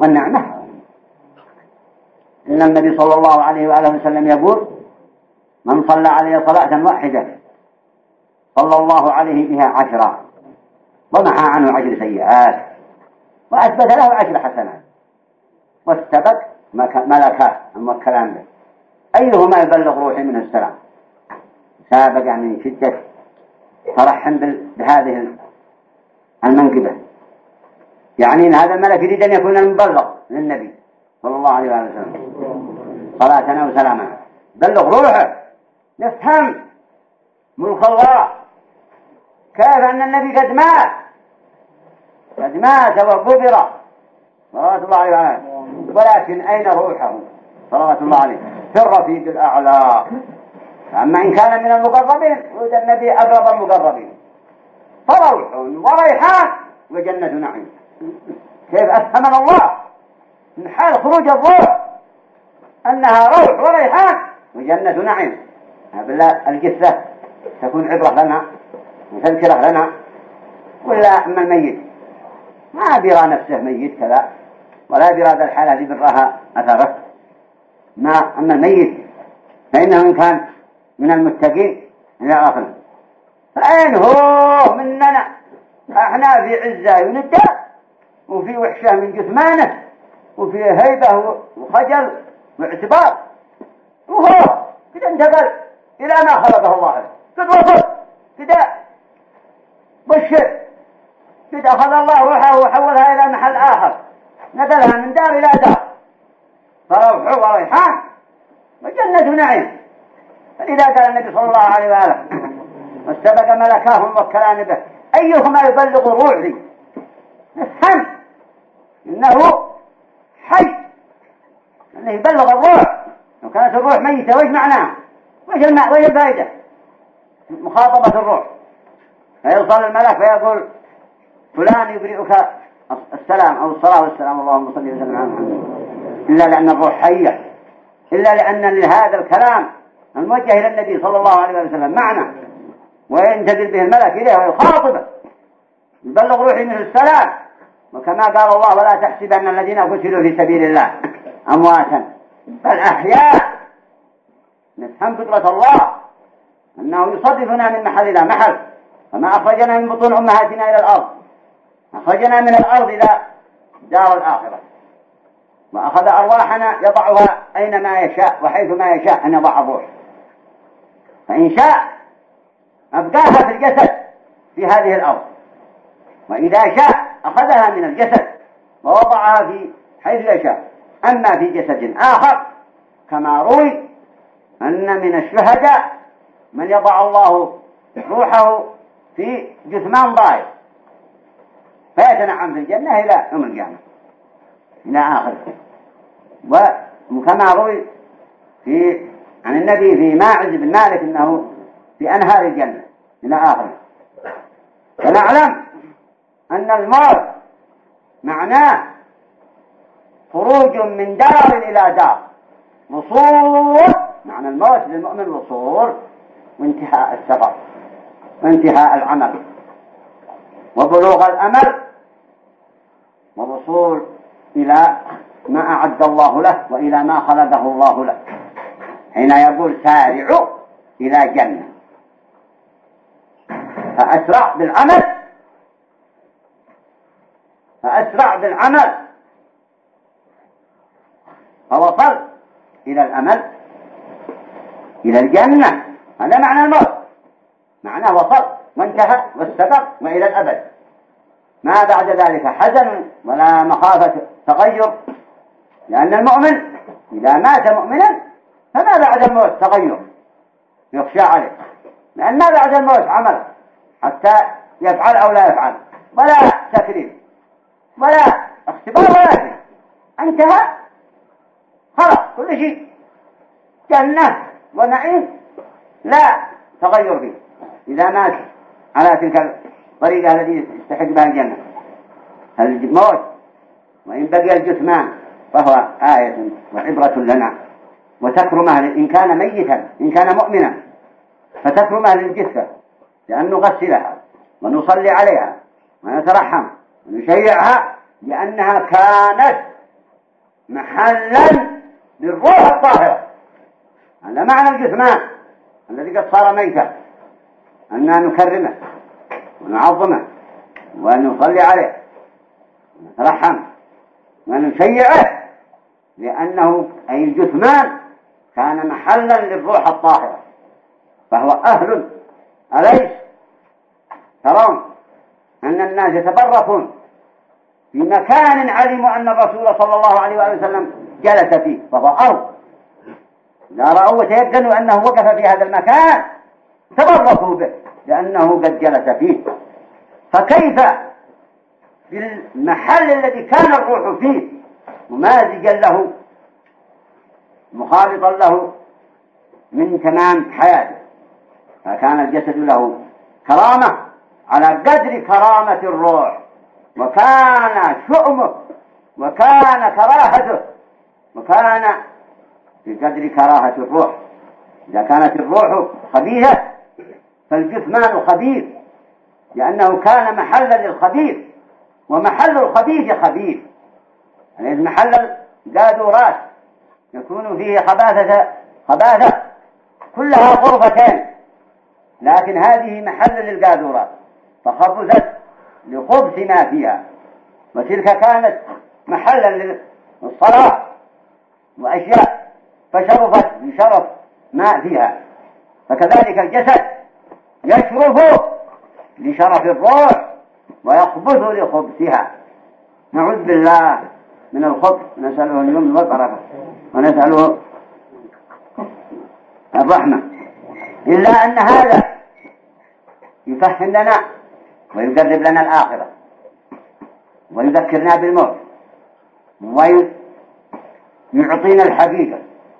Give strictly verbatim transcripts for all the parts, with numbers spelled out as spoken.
والنعمة. إن النبي صلى الله عليه وآله وسلم يقول: من صلى عليه صلاة واحدة صلى الله عليه بها عشرا ومحى عنه عشر سيئات وأثبت له عشر حسنات واستبق ملكات الموكلان به أيهما يبلغ روحي منه السلام. سابق يعني شدة فرحا بهذه المنقبة، يعني إن هذا الملك يريد أن يكون المبلغ للنبي صلى الله عليه وسلم صلاتنا وسلامنا، بلغ روحه. نفهم ملك الله كيف أن النبي قد مات قد مات وقبر صلوات الله عليه، ولكن أين روحه صلوات الله عليه؟ في الرفيق الأعلى. أما إن كان من المقربين ولد النبي أبرز المقربين، فروح وريحان وجنة نعيم. كيف أفهمنا الله من حال خروج الروح أنها روح وريحان وجنة نعيم؟ بالله الجثة تكون عبرة لنا وتذكرة لنا، ولا أما الميت ما بيرى نفسه ميت كذا ولا بيرى ذا الحالة اللي براها أثره. ما أما الميت فإنه إن كان من المتقين إلى آخره. فأين هو مننا؟ احنا في عزة وندى وفي وحشة من جثمانه وفي هيبة وخجل واعتبار، وهو كده انتقل إلى ما خلقه الله. قد وصل كده بشر كده أخذ الله روحه وحولها إلى محل آخر، نقلها من دار إلى دار، فروح وريحان وجنة نعيم. فإذا قال النبي صلى الله عليه وآله: واستبق ملكاه الموكلان به أيهما يبلغ روحي، نفهم إنه حي، إنه يبلغ الروح. لو كانت الروح ميتة وإيش معناه؟ وإيش الماء وإيش الفائدة؟ مخاطبة الروح. فيوصل الملك فيقول: فلان يبرئك السلام أو الصلاة والسلام اللهم صل وسلم على محمد، إلا لأن الروح حية، إلا لأن لهذا الكلام الموجه إلى النبي صلى الله عليه وسلم معنى، وينتزل به الملك إليه ويخاطبه يبلغ روحي منه السلام. وكما قال الله: ولا تحسبن الذين قتلوا في سبيل الله أمواتا بل أحياء. نفهم قدرة الله أنه يصرفنا من محل إلى محل، وما أخرجنا من بطون أمهاتنا إلى الأرض، أخرجنا من الأرض إلى دار الآخرة، وأخذ أرواحنا يضعها أينما يشاء وحيث ما يشاء أن يضع الروح. فإن شاء أبقاها في الجسد في هذه الأرض، وإذا شاء أخذها من الجسد ووضعها في حيث يشاء. أما في جسد آخر كما روي أن من الشهداء من يضع الله روحه في جثمان ضائع فيتنعم في الجنة إلى يوم القيامة إلى آخره. وكما روي في عن النبي في ماعز بن مالك أنه في أنهار الجنة إلى آخره. فنعلم أن الموت معناه خروج من دار إلى دار، وصول. معنى الموت للمؤمن وصول وانتهاء السفر وانتهاء العمل وبلوغ الأمل ووصول إلى ما أعد الله له وإلى ما خلقه الله له، حين يقول: سارعوا إلى جنة. فأسرع بالعمل فأسرع بالعمل فوصل إلى الأمل إلى الجنة. هذا معنى الموت، معناه وصل وانتهى واستقر وإلى الأبد، ما بعد ذلك حزن ولا مخافة تغير. لأن المؤمن إذا مات مؤمنا فما بعد الموت تغير يخشى عليه، لأن ما بعد الموت عمل حتى يفعل أو لا يفعل، ولا تكليف ولا اختبار ولا شيء، انتهى خلاص كل شيء جنة ونعيم لا تغير فيه إذا مات على تلك الطريقة التي يستحق بها الجنة. الموت وإن بقي الجثمان فهو آية وعبرة لنا وتكرمه إن كان ميتا إن كان مؤمنا، فتكرمه للجثة لأن نغسلها ونصلي عليها ونترحم ونشيعها لأنها كانت محلا للروح الطاهرة. هذا معنى الجثمان الذي قد صار ميتا، أننا نكرمه ونعظمه ونصلي عليه ونترحم ونشيعه، لأنه أي الجثمان كان محلا للروح الطاهرة، فهو أهل. أليس ترون أن الناس يتبركون في مكان علموا أن الرسول صلى الله عليه وسلم جلس فيه، فهو أرض. إذا رأوا وتيقنوا أنه وقف في هذا المكان تبركوا به لأنه قد جلس فيه. فكيف في المحل الذي كان الروح فيه ممازجا له مخالطا له من تمام حياته، فكان الجسد له كرامة على قدر كرامة الروح، وكان شؤمه وكان كراهته وكان بقدر كراهة الروح. إذا كانت الروح خبيثة فالجثمان خبيث، لأنه كان محلا للخبيث، ومحل الخبيث خبيث. يعني محل القاذورات يكون فيه خباثة خباثة كلها غرفتين، لكن هذه محل للقاذورات فخبثت لخبث ما فيها، وتلك كانت محلا للصلاة وأشياء فشرفت بشرف ما فيها. فكذلك الجسد يشرف لشرف الروح ويخبث لخبثها. نعوذ بالله من الخبث، نسأله اليمن والبركة ونسأله الرحمة. إلا أن هذا يفهم لنا ويقرب لنا الآخرة ويذكرنا بالموت ويعطينا الحقيقة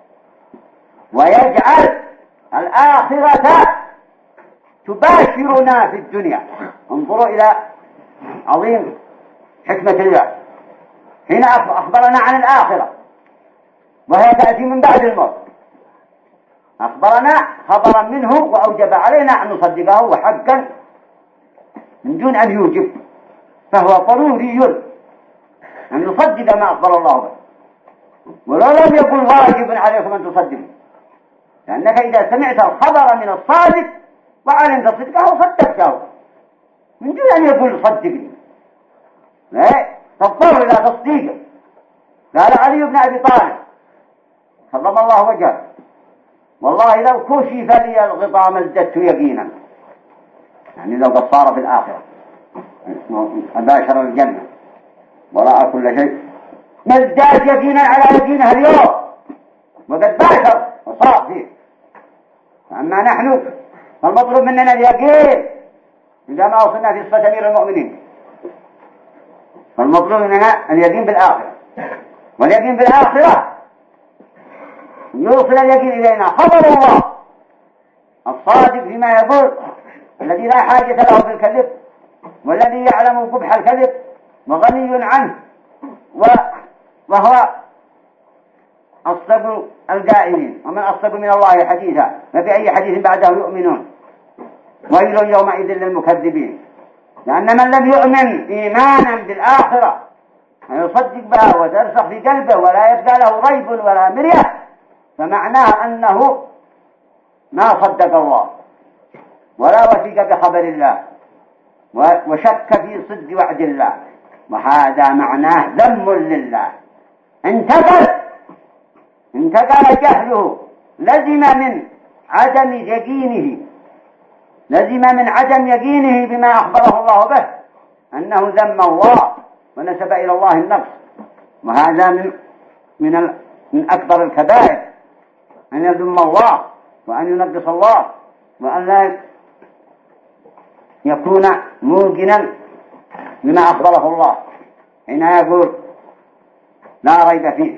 ويجعل الآخرة تباشرنا في الدنيا. انظروا إلى عظيم حكمة الله حين أخبرنا عن الآخرة وهي تأتي من بعد الموت، أخبرنا خبرا منه وأوجب علينا أن نصدقه وحقا من دون أن يوجب، فهو ضروري أن نصدق ما أخبر الله به، ولو لم يكن واجب عليكم أن تصدقوا، لأنك إذا سمعت الخبر من الصادق وعلمت صدقه صدقته من دون أن يقول صدقني، تضطر إلى تصديقه. قال علي بن أبي طالب كرم الله وجهه: والله لو كشف لي الغطاء ما ازددت يقينا، يعني لو قد صار في الآخرة أباشر الجنة وراء كل شيء ما ازداد يقينا على يقينه اليوم، وقد باشر وصار فيه. أما نحن فالمطلوب مننا اليقين عندما وصلنا في صفة أمير المؤمنين، فالمطلوب مننا اليقين بالآخرة، واليقين بالآخرة يوصل اليقين إلينا خبر الله الصادق فيما يقول، الذي لا حاجة له بالكذب، والذي يعلم قبح الكذب وغني عنه، وهو أصدق القائلين. ومن أصدق من الله حديثا، فبأي حديث بعده يؤمنون. ويل يومئذ للمكذبين، لأن من لم يؤمن إيمانا بالآخرة يصدق بها وترسخ في قلبه ولا يبقى له ريب ولا مرية، فمعناه أنه ما صدق الله ولا وثق بخبر الله وشك في صدق وعد الله، وهذا معناه ذم لله. انتقل انتقل جهله، لزم من عدم يقينه لزم من عدم يقينه بما أخبره الله به أنه ذم الله ونسب إلى الله النقص، وهذا من من من أكبر الكبائر أن يذم الله وأن ينقص الله وأن لا يكون موقنا بما أخبره الله حين يقول لا ريب فيه.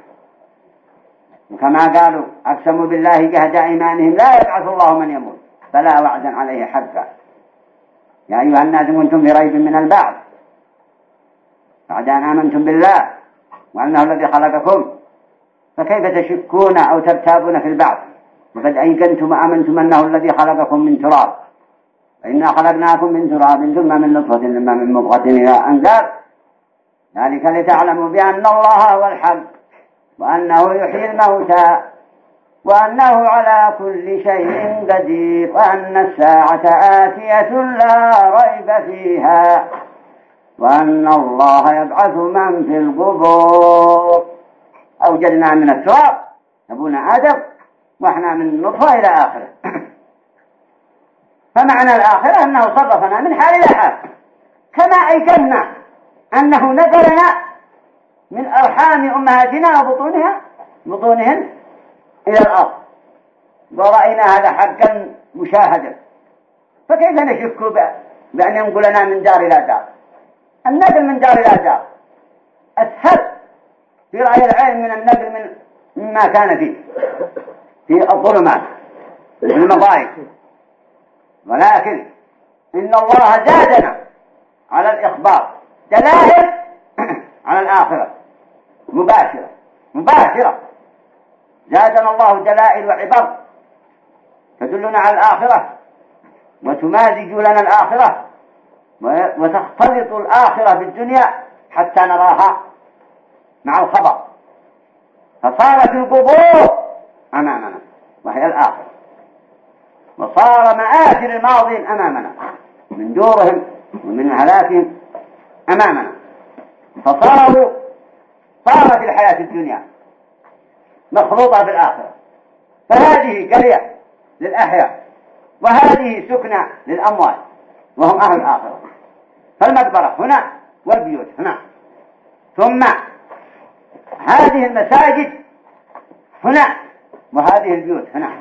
وكما قالوا أقسموا بالله جهد أيمانهم لا يبعث الله من يموت فلا وعدا عليه حقا. يا أيها الناس كنتم في ريب من البعث بعد أن آمنتم بالله وأنه الذي خلقكم فكيف تشكون أو ترتابون في البعث وقد أيقنتم وآمنتم أنه الذي خلقكم من تراب فإنا خلقناكم من تراب ثم من نطفة ثم من مضغة إلى أن قال ذلك لتعلموا بأن الله هو الحق وأنه يحيي الموتى وأنه على كل شيء قدير وأن الساعة آتية لا ريب فيها وأن الله يبعث من في القبور. أوجدنا من التراب أبونا آدم وإحنا من نطفة إلى آخره. فمعنى الآخرة أنه صرفنا من حال إلى حال، كما أيقنا أنه نقلنا من أرحام أمهاتنا وبطونها بطونهن إلى الأرض، ورأينا هذا حقا مشاهدا، فكيف نشك بأن ينقلنا من دار إلى دار؟ النقل من دار إلى دار أسهل في رأي العين من النقل من مما كان فيه في الظلمات في المضايق. ولكن إن الله زادنا على الإخبار دلائل على الآخرة مباشرة مباشرة زادنا الله دلائل وعبر تدلنا على الآخرة وتمازج لنا الآخرة وتختلط الآخرة بالدنيا حتى نراها مع الخبر، فصارت القبور أمامنا وهي الآخرة، وصار مآثر الماضين أمامنا من دورهم ومن هلاكهم أمامنا، فصاروا صارت الحياة الدنيا مخلوطة بالآخرة. فهذه قرية للأحياء وهذه سكنة للأموات وهم أهل الآخرة. فالمقبرة هنا والبيوت هنا، ثم هذه المساجد هنا وهذه البيوت هنا.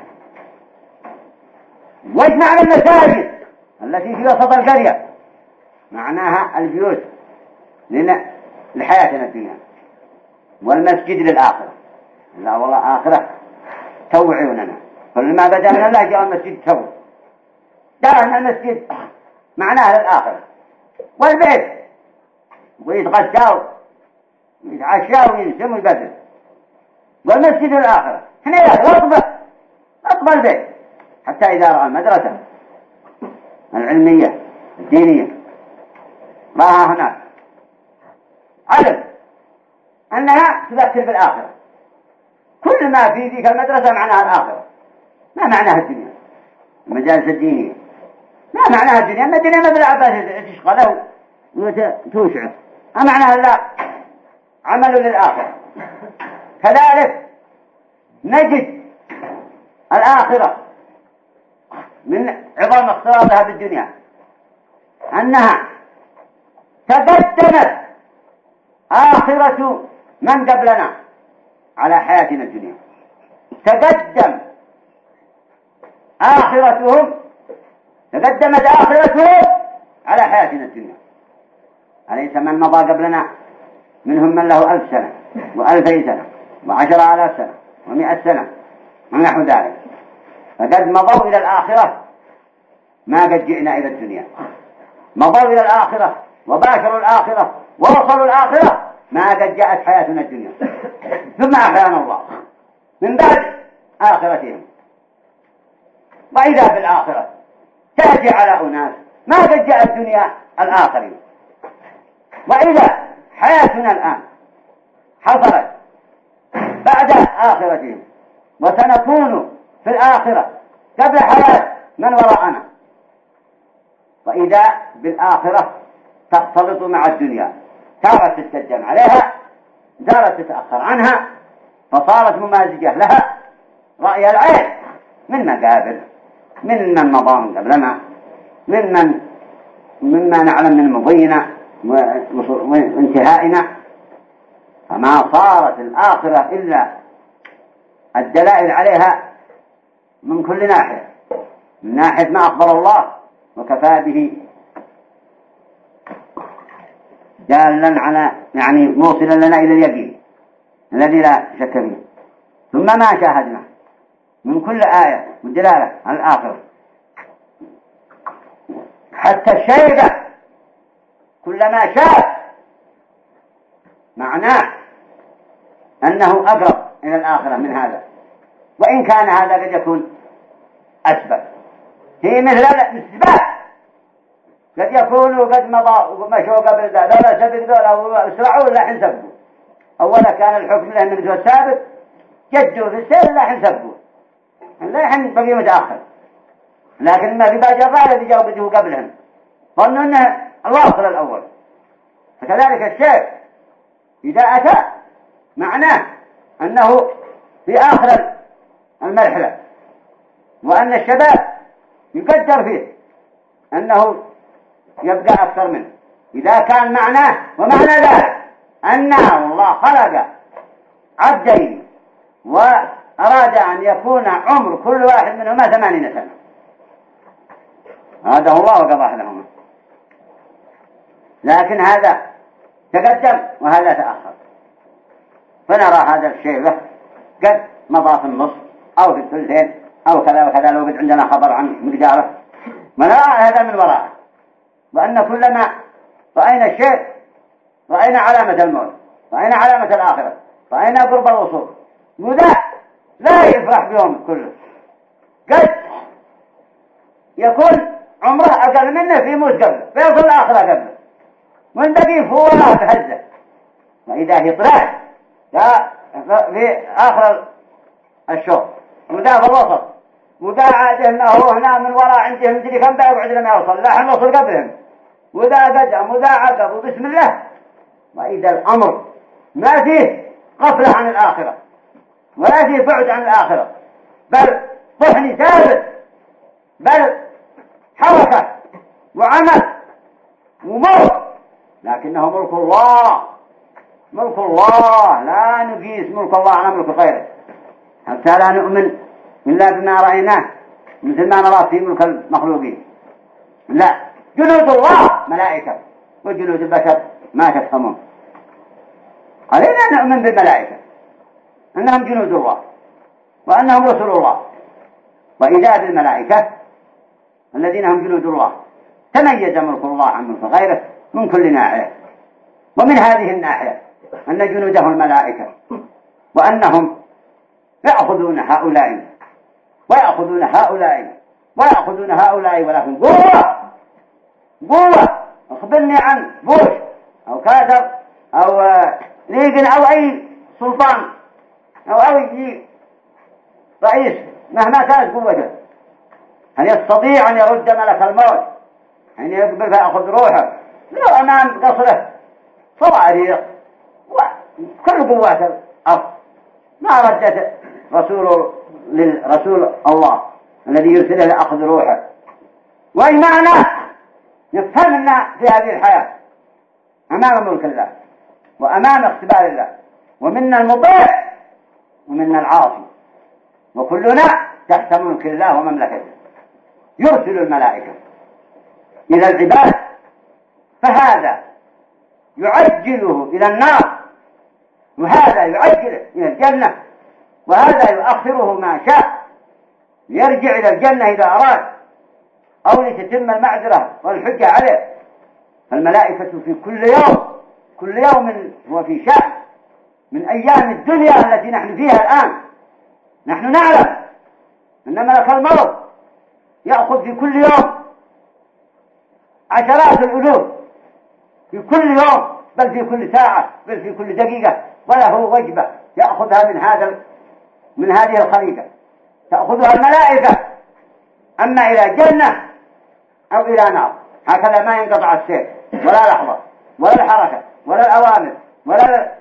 وإيش معنى المساجد التي في وسط القرية؟ معناها البيوت لحياتنا الدنيا والمسجد للآخرة. لا والله آخرة توعوننا، كل ما بدأ من الله جاء المسجد تو دارنا المسجد معناها للآخرة، والبيت ويتغشاو ويتعشاو وينسموا البدر، والمسجد للآخرة هنا يطبع أطبع البيت حتى إذا رأى المدرسة العلمية الدينية راها هناك علم أنها تذكر بالآخرة. كل ما في ذيك المدرسة معناها الآخرة، ما معناها الدنيا. المجالس الدينية ما معناها الدنيا، أما الدنيا ما بالعباس تشغله وتوسعه، ما معناها لا عمل للآخرة. كذلك نجد الآخرة من عظام اختلاطها بالدنيا أنها تقدمت آخرة من قبلنا على حياتنا الدنيا، تقدم آخرتهم تقدمت آخرتهم على حياتنا الدنيا. أليس من مضى قبلنا منهم من له ألف سنة وألفي سنة وعشر آلاف سنة ومئة سنة ونحو ذلك، فقد مضوا إلى الآخرة ما قد جئنا إلى الدنيا، مضوا إلى الآخرة وباشروا الآخرة ووصلوا الآخرة ما قد جاءت حياتنا الدنيا، ثم أحيانا الله من بعد آخرتهم. وإذا في الآخرة تأتي على أناس ما قد جاء الدنيا الآخرين. وإذا حياتنا الآن حصلت بعد آخرتهم وسنكون في الآخرة قبل حياة من وراءنا، وإذا بالآخرة تختلط مع الدنيا، تارة تتقدم عليها تارة تتأخر عنها، فصارت ممازجة لها رأي العين من مقابل من من مضى من قبلنا ممن مما نعلم من مضينا وانتهائنا. فما صارت الآخرة إلا الدلائل عليها من كل ناحية، من ناحية ما أخبر الله وكفى به دالا على يعني موصلا لنا إلى اليقين الذي لا شك فيه، ثم ما شاهدنا من كل آية والدلالة على الآخرة حتى الشيبة كلما شاف معناه أنه أقرب إلى الآخرة من هذا، وإن كان هذا قد يكون أسبب. هي مثل السباق قد يكونوا قد مضى ومشوا قبل ذا، لا سبق ذولا أو اسرعوا لا حنسبوا. أولا كان الحكم له من ذو السابق جدوا في السير لا حنسبوا، لا يحن بقي متأخر. لكن ما في باجر الرعب الذي جاءوا بديه قبلهم ظنوا أنه الواصل الأول. فكذلك الشيء إذا أتى معناه أنه في آخر المرحلة، وأن الشباب يقدر فيه أنه يبقى أكثر منه. إذا كان معناه ومعنى ذلك أنه الله خلق عبدين وأراد أن يكون عمر كل واحد منهما ثمانين سنة، هذا الله وقضاه لهما. لكن هذا تقدم وهذا تأخر، فنرى هذا الشيء له قد مضى في النص أو في الثلثين أو كذا وكذا، لو قد عندنا خبر عن مقداره ونرى هذا من وراءه. وأن كلما رأينا الشيء رأينا علامة الموت، رأينا علامة الآخرة، رأينا قرب الوصول، وذا لا يفرح بيوم كله، قد يكون عمره أقل منه في موت قبله فيصل الآخرة قبله، وإن بقي فوره تهزه. وإذا هي طلعت في آخر الشوط وذا في الوسط وذا عاده ما هو هنا من وراء عندهم مدري كم بيقعد لما يوصل لا حنوصل قبلهم، وذا قدم وذا عقب وبسم الله. وإذا الأمر ما فيه غفلة عن الآخرة ولا فيه بعد عن الآخرة، بل طحن ثابت، بل حركة وعمل وموت، لكنه ملك الله، ملك الله لا نقيس ملك الله على ملك غيره، حتى لا نؤمن إلا بما رأيناه مثل ما نرى في ملك المخلوقين. لا، جنود الله ملائكة وجنود البشر ما تفهمون. علينا أن نؤمن بالملائكة أنهم جنود الله وأنهم رسول الله. وإذا بالملائكة الذين هم جنود الله تميز ملك الله عن ملك غيره من كل ناحية. ومن هذه الناحية أن جنوده الملائكة، وأنهم يأخذون هؤلاء ويأخذون هؤلاء ويأخذون هؤلاء ولهم قوة قوة. أخبرني عن بوش أو كاتر أو ليجن أو أي سلطان أو أي رئيس مهما كانت قوته، هل يستطيع أن يرد ملك الموت أن يقبل فيأخذ روحه؟ لو أمام قصره صواريخ وكل قوات الأرض ما ردت رسول للرسول الله الذي يرسله لأخذ روحه. وأي معنى نفهمنا في هذه الحياة أمام ملك الله وأمام اختبار الله، ومنا المطيع ومنا العاصي، وكلنا تحت ملك الله ومملكته. يرسل الملائكة إلى العباد، فهذا يعجله إلى النار وهذا يعجله إلى الجنة، وهذا يؤخره ما شاء يرجع إلى الجنة إذا أراد أو لتتم المعذرة والحجة عليه. فالملائكة في كل يوم كل يوم هو في شأن من أيام الدنيا التي نحن فيها الآن. نحن نعلم أن ملك الموت يأخذ في كل يوم عشرات الألوف في كل يوم، بل في كل ساعة، بل في كل دقيقة، وله وجبة يأخذها من هذا من هذه الخليقة تأخذها الملائكة، أما إلى جنة أو إلى نار هكذا ما ينقطع السير ولا لحظة ولا الحركة ولا الأوامر ولا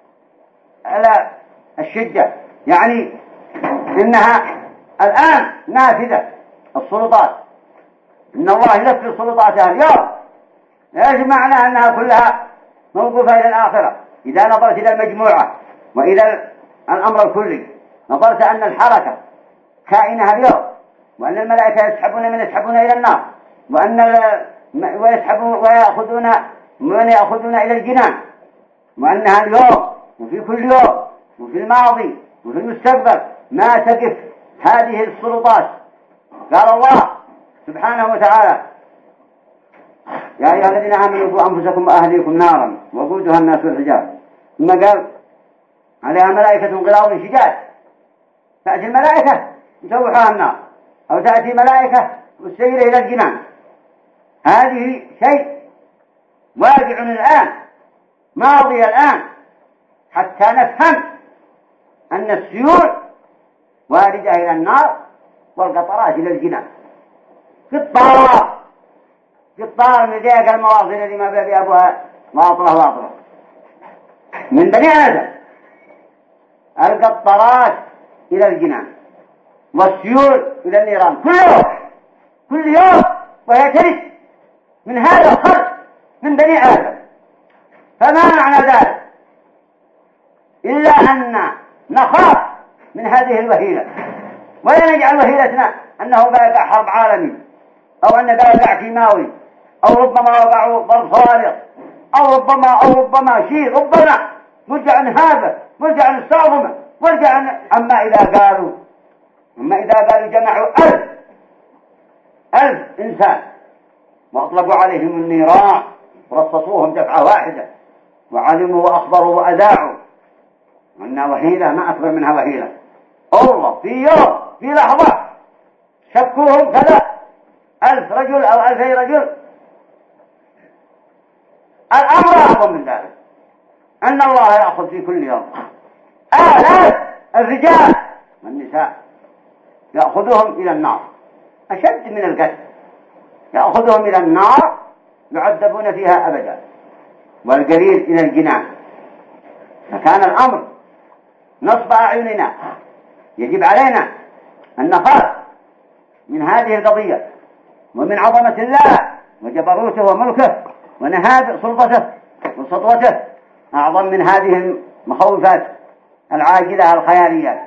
الشدة. يعني إنها الآن نافذة السلطات، إن الله ينفذ سلطاتها اليوم. ايش معنى أنها كلها موقوفة إلى الآخرة؟ إذا نظرت إلى المجموعة وإلى الأمر الكلي نظرت أن الحركة كائنها اليوم، وأن الملائكة يسحبون من يسحبون إلى النار، وأن ويسحبون ويأخذون من يأخذون إلى الجنان، وأنها اليوم وفي كل يوم وفي الماضي وفي المستقبل ما تقف هذه السلطات. قال الله سبحانه وتعالى: يا أيها الذين آمنوا قوا أنفسكم وأهليكم نارا وقودها الناس والحجارة. ثم قال عليها ملائكة غلاظ شداد. تأتي الملائكة يسوحها النار، أو تأتي ملائكة والسير إلى الجنان. هذه شيء واقع الآن ماضي الآن، حتى نفهم أن السيول واردة إلى النار والقطرات إلى الجنان. قطار قطار من ذيك المواصل الذي ما بي أبوها واطلة واطلة من بني آدم، القطرات إلى الجنان والسيول إلى النيران كل يوم كل يوم، وهي ترد من هذا الخلق من بني آدم. فما معنى ذلك إلا أن نخاف من هذه الوهيلة، ولا نجعل وهيلتنا أنه بيقع حرب عالمي أو أنه بيقع كيماوي أو ربما وقعوا ضرب صواريخ أو ربما أو ربما شيء ربما نرجع نهابه نرجع نستعظمه ونرجع. أما إذا قالوا أما إذا قالوا جمعوا ألف ألف إنسان وأطلقوا عليهم النيران ورصصوهم دفعة واحدة وعلموا وأخبروا وأذاعوا وأنها وهيلة ما أكبر منها وهيلة، الله في يوم في لحظة شكوهم كذا ألف رجل أو ألفي رجل. الأمر أعظم من ذلك أن الله يأخذ في كل يوم آلاف الرجال والنساء يأخذهم إلى النار أشد من القتل، يأخذهم إلى النار يعذبون فيها أبدا، والقليل إلى الجنان. فكان الأمر نصب أعيننا، يجب علينا أن نخاف من هذه القضية ومن عظمة الله وجبروته وملكه ونهاب سلطته وسطوته أعظم من هذه المخوفات العاجلة الخيالية،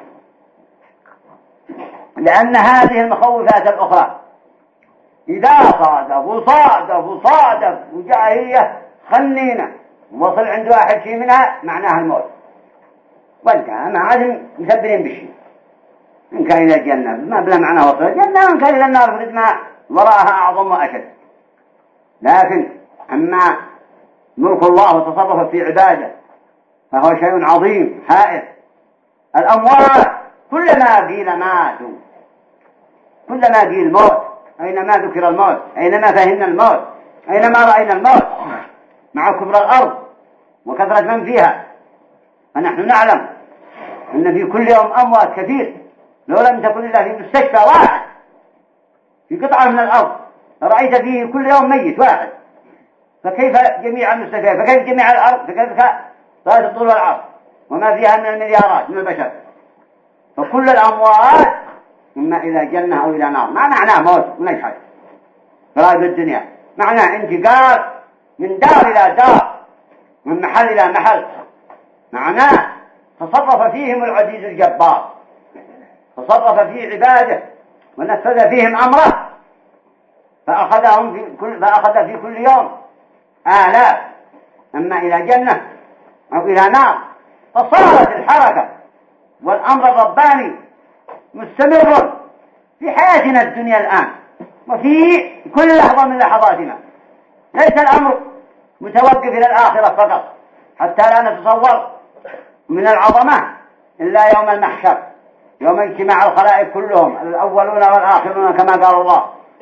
لأن هذه المخوفات الأخرى إذا صادف وصادف وصادف وجاهية خنينة وصل عند واحد شيء منها معناها الموت، والكلام ما عاد مسبرين بالشيء. إن كان إلى الجنة ما بلا معناه وصل الجنة، وإن كان إلى النار فرد ما وراءها أعظم وأشد. لكن أما ملك الله وتصرف في عباده فهو شيء عظيم هائل. الأموات كلما قيل ماتوا كلما قيل موت، أينما ذكر الموت أينما فهمنا الموت أينما رأينا الموت مع كبر الأرض وكثرة من فيها، فنحن نعلم أن في كل يوم أموات كثير، لو لم تكن إلا في مستشفى واحد في قطعة من الأرض رأيت فيه كل يوم ميت واحد، فكيف جميع المستشفيات، فكيف جميع الأرض، فكيف ذات الطول والعرض وما فيها من المليارات من البشر. فكل الأموات إما إلى جنة أو إلى نار، ما معناه موت ونشحت فرائض الدنيا، معناه انتقال من دار إلى دار من محل إلى محل، معناه تصرف فيهم العزيز الجبار، تصرف في عباده ونفذ فيهم أمره فأخذهم في كل فأخذ في كل يوم آلاف، أما إلى جنة أو إلى نار فصارت الحركة والأمر الرباني مستمر في حياتنا الدنيا الآن وفي كل لحظة من لحظاتنا. ليس الأمر متوقف إلى الآخرة فقط حتى لا نتصور من العظمة إلا يوم المحشر، يوم اجتماع الخلائق كلهم الأولون والآخرون كما قال الله.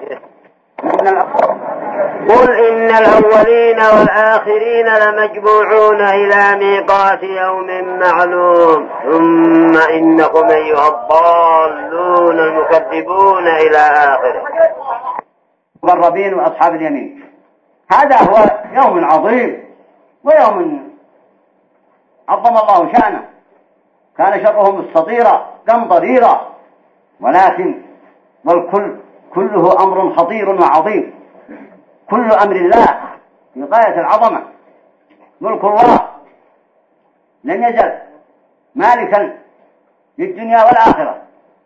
قل إن الأولين والآخرين لمجموعون إلى ميقات يوم معلوم ثم إنكم أيها الضالون المكذبون إلى آخره. المقربين وأصحاب اليمين، هذا هو يوم عظيم ويوم عظم الله شأنه، كان شره مستطيرا قمطريرا، ولكن والكل كله أمر خطير وعظيم، كل أمر الله في غاية العظمة. ملك الله لم يزل مالكا للدنيا والآخرة،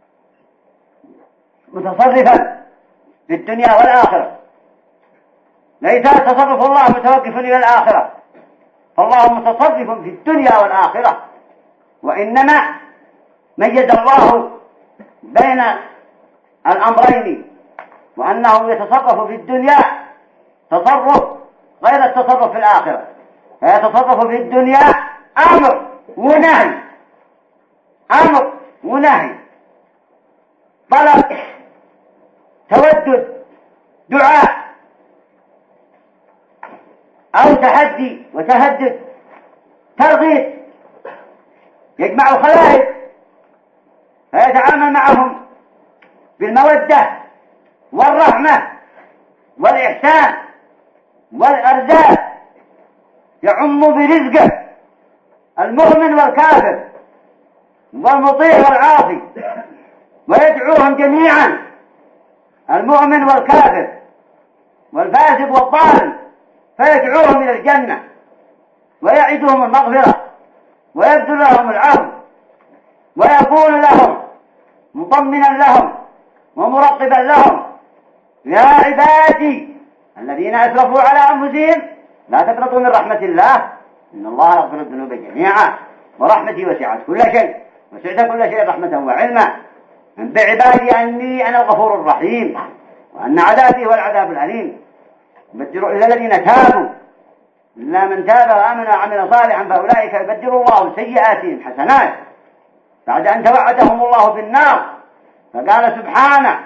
متصرفا في الدنيا والآخرة، ليس تصرف الله متوقف إلى الآخرة، فالله متصرف في الدنيا والآخرة، وإنما ميز الله بين الأمرين، وأنه يتصرف في الدنيا تصرف غير التصرف في الآخرة، فيتصرف في الدنيا أمر ونهي، أمر ونهي، طلب، تودد، دعاء، أو تحدي وتهدد، ترغيب، يجمع الخلائق فيتعامل معهم بالمودة والرحمة والإحسان والأرزاق، يعم برزقه المؤمن والكافر والمطيع والعاصي، ويدعوهم جميعا المؤمن والكافر والفاسق والظالم فيدعوهم إلى الجنة ويعدهم المغفرة ويبذل لهم العفو ويقول لهم مطمنا لهم ومرقبا لهم: يا عبادي الذين أسرفوا على أنفسهم لا تقنطوا من رحمة الله إن الله يغفر الذنوب جميعا ورحمتي وسعت كل شيء وسعت كل شيء رحمة وعلما، أنبئ عبادي أني أنا الغفور الرحيم وأن عذابي هو العذاب الأليم. يبدل إلى الذين تابوا إلا من تاب وآمن وعمل صالحا فأولئك يبدل الله سيئاتهم حسنات بعد أن توعدهم الله بالنار. فقال سبحانه: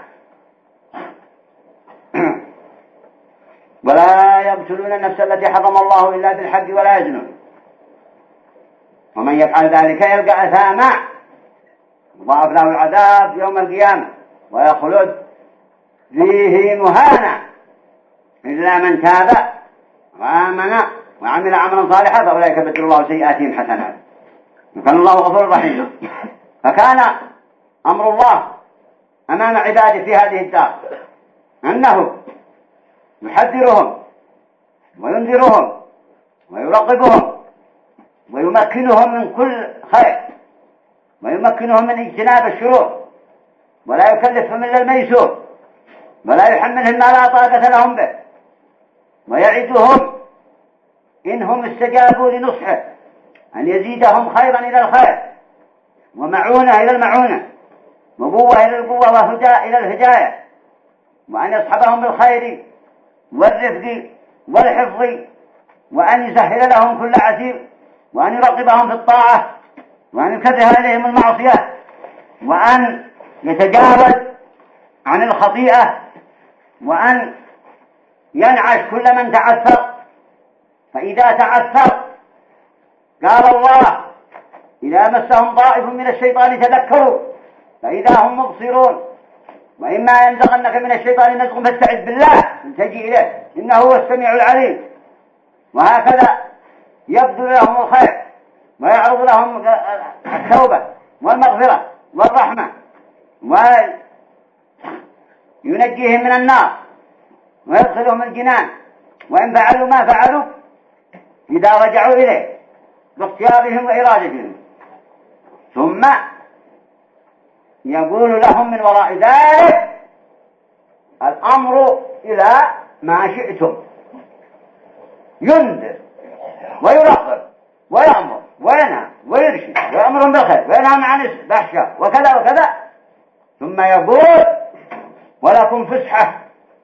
ولا يقتلون النفس التي حرم الله إلا بالحق ولا يزنون ومن يفعل ذلك يلقى أثاما يضاعف له العذاب يوم القيامة ويخلد فيه مهانا إلا من تاب وآمن وعمل عملا صالحا فأولئك يبدل الله سيئاتهم حسنات وكان الله غفور رحيم. فكان أمر الله أمام عباده في هذه الدار أنه يحذرهم وينذرهم ويرقبهم ويمكنهم من كل خير ويمكنهم من اجتناب الشرور ولا يكلفهم إلا الميسور ولا يحملهم ما لا طاقة لهم به، ويعدهم إنهم استجابوا لنصحه أن يزيدهم خيرا إلى الخير ومعونة إلى المعونة وقوة إلى القوة وهدى إلى الهداية، وأن يصحبهم بالخير والرفق والحفظ، وأن يسهل لهم كل عسير، وأن يرغبهم في الطاعة، وأن يكره عليهم المعصية، وأن يتجاوز عن الخطيئة، وأن ينعش كل من تعثر. فإذا تعثر قال الله: إذا مسهم طائف من الشيطان تذكروا فإذا هم مبصرون وإما ينزغنك من الشيطان نزغ فاستعذ بالله التجئ إليه إنه هو السميع العليم. وهكذا يبذل لهم الخير ويعرض لهم التوبة والمغفرة والرحمة وينجيهم من النار ويدخلهم الجنان، وإن فعلوا ما فعلوا إذا رجعوا إليه باختيارهم وإرادتهم. ثم يقول لهم من وراء ذلك: الأمر إلى ما شئتم، ينذر ويرقب ويأمر وينهى ويرشد ويأمرهم بالخير وينهى عن الفحشاء وكذا وكذا. ثم يقول: ولكم فسحة،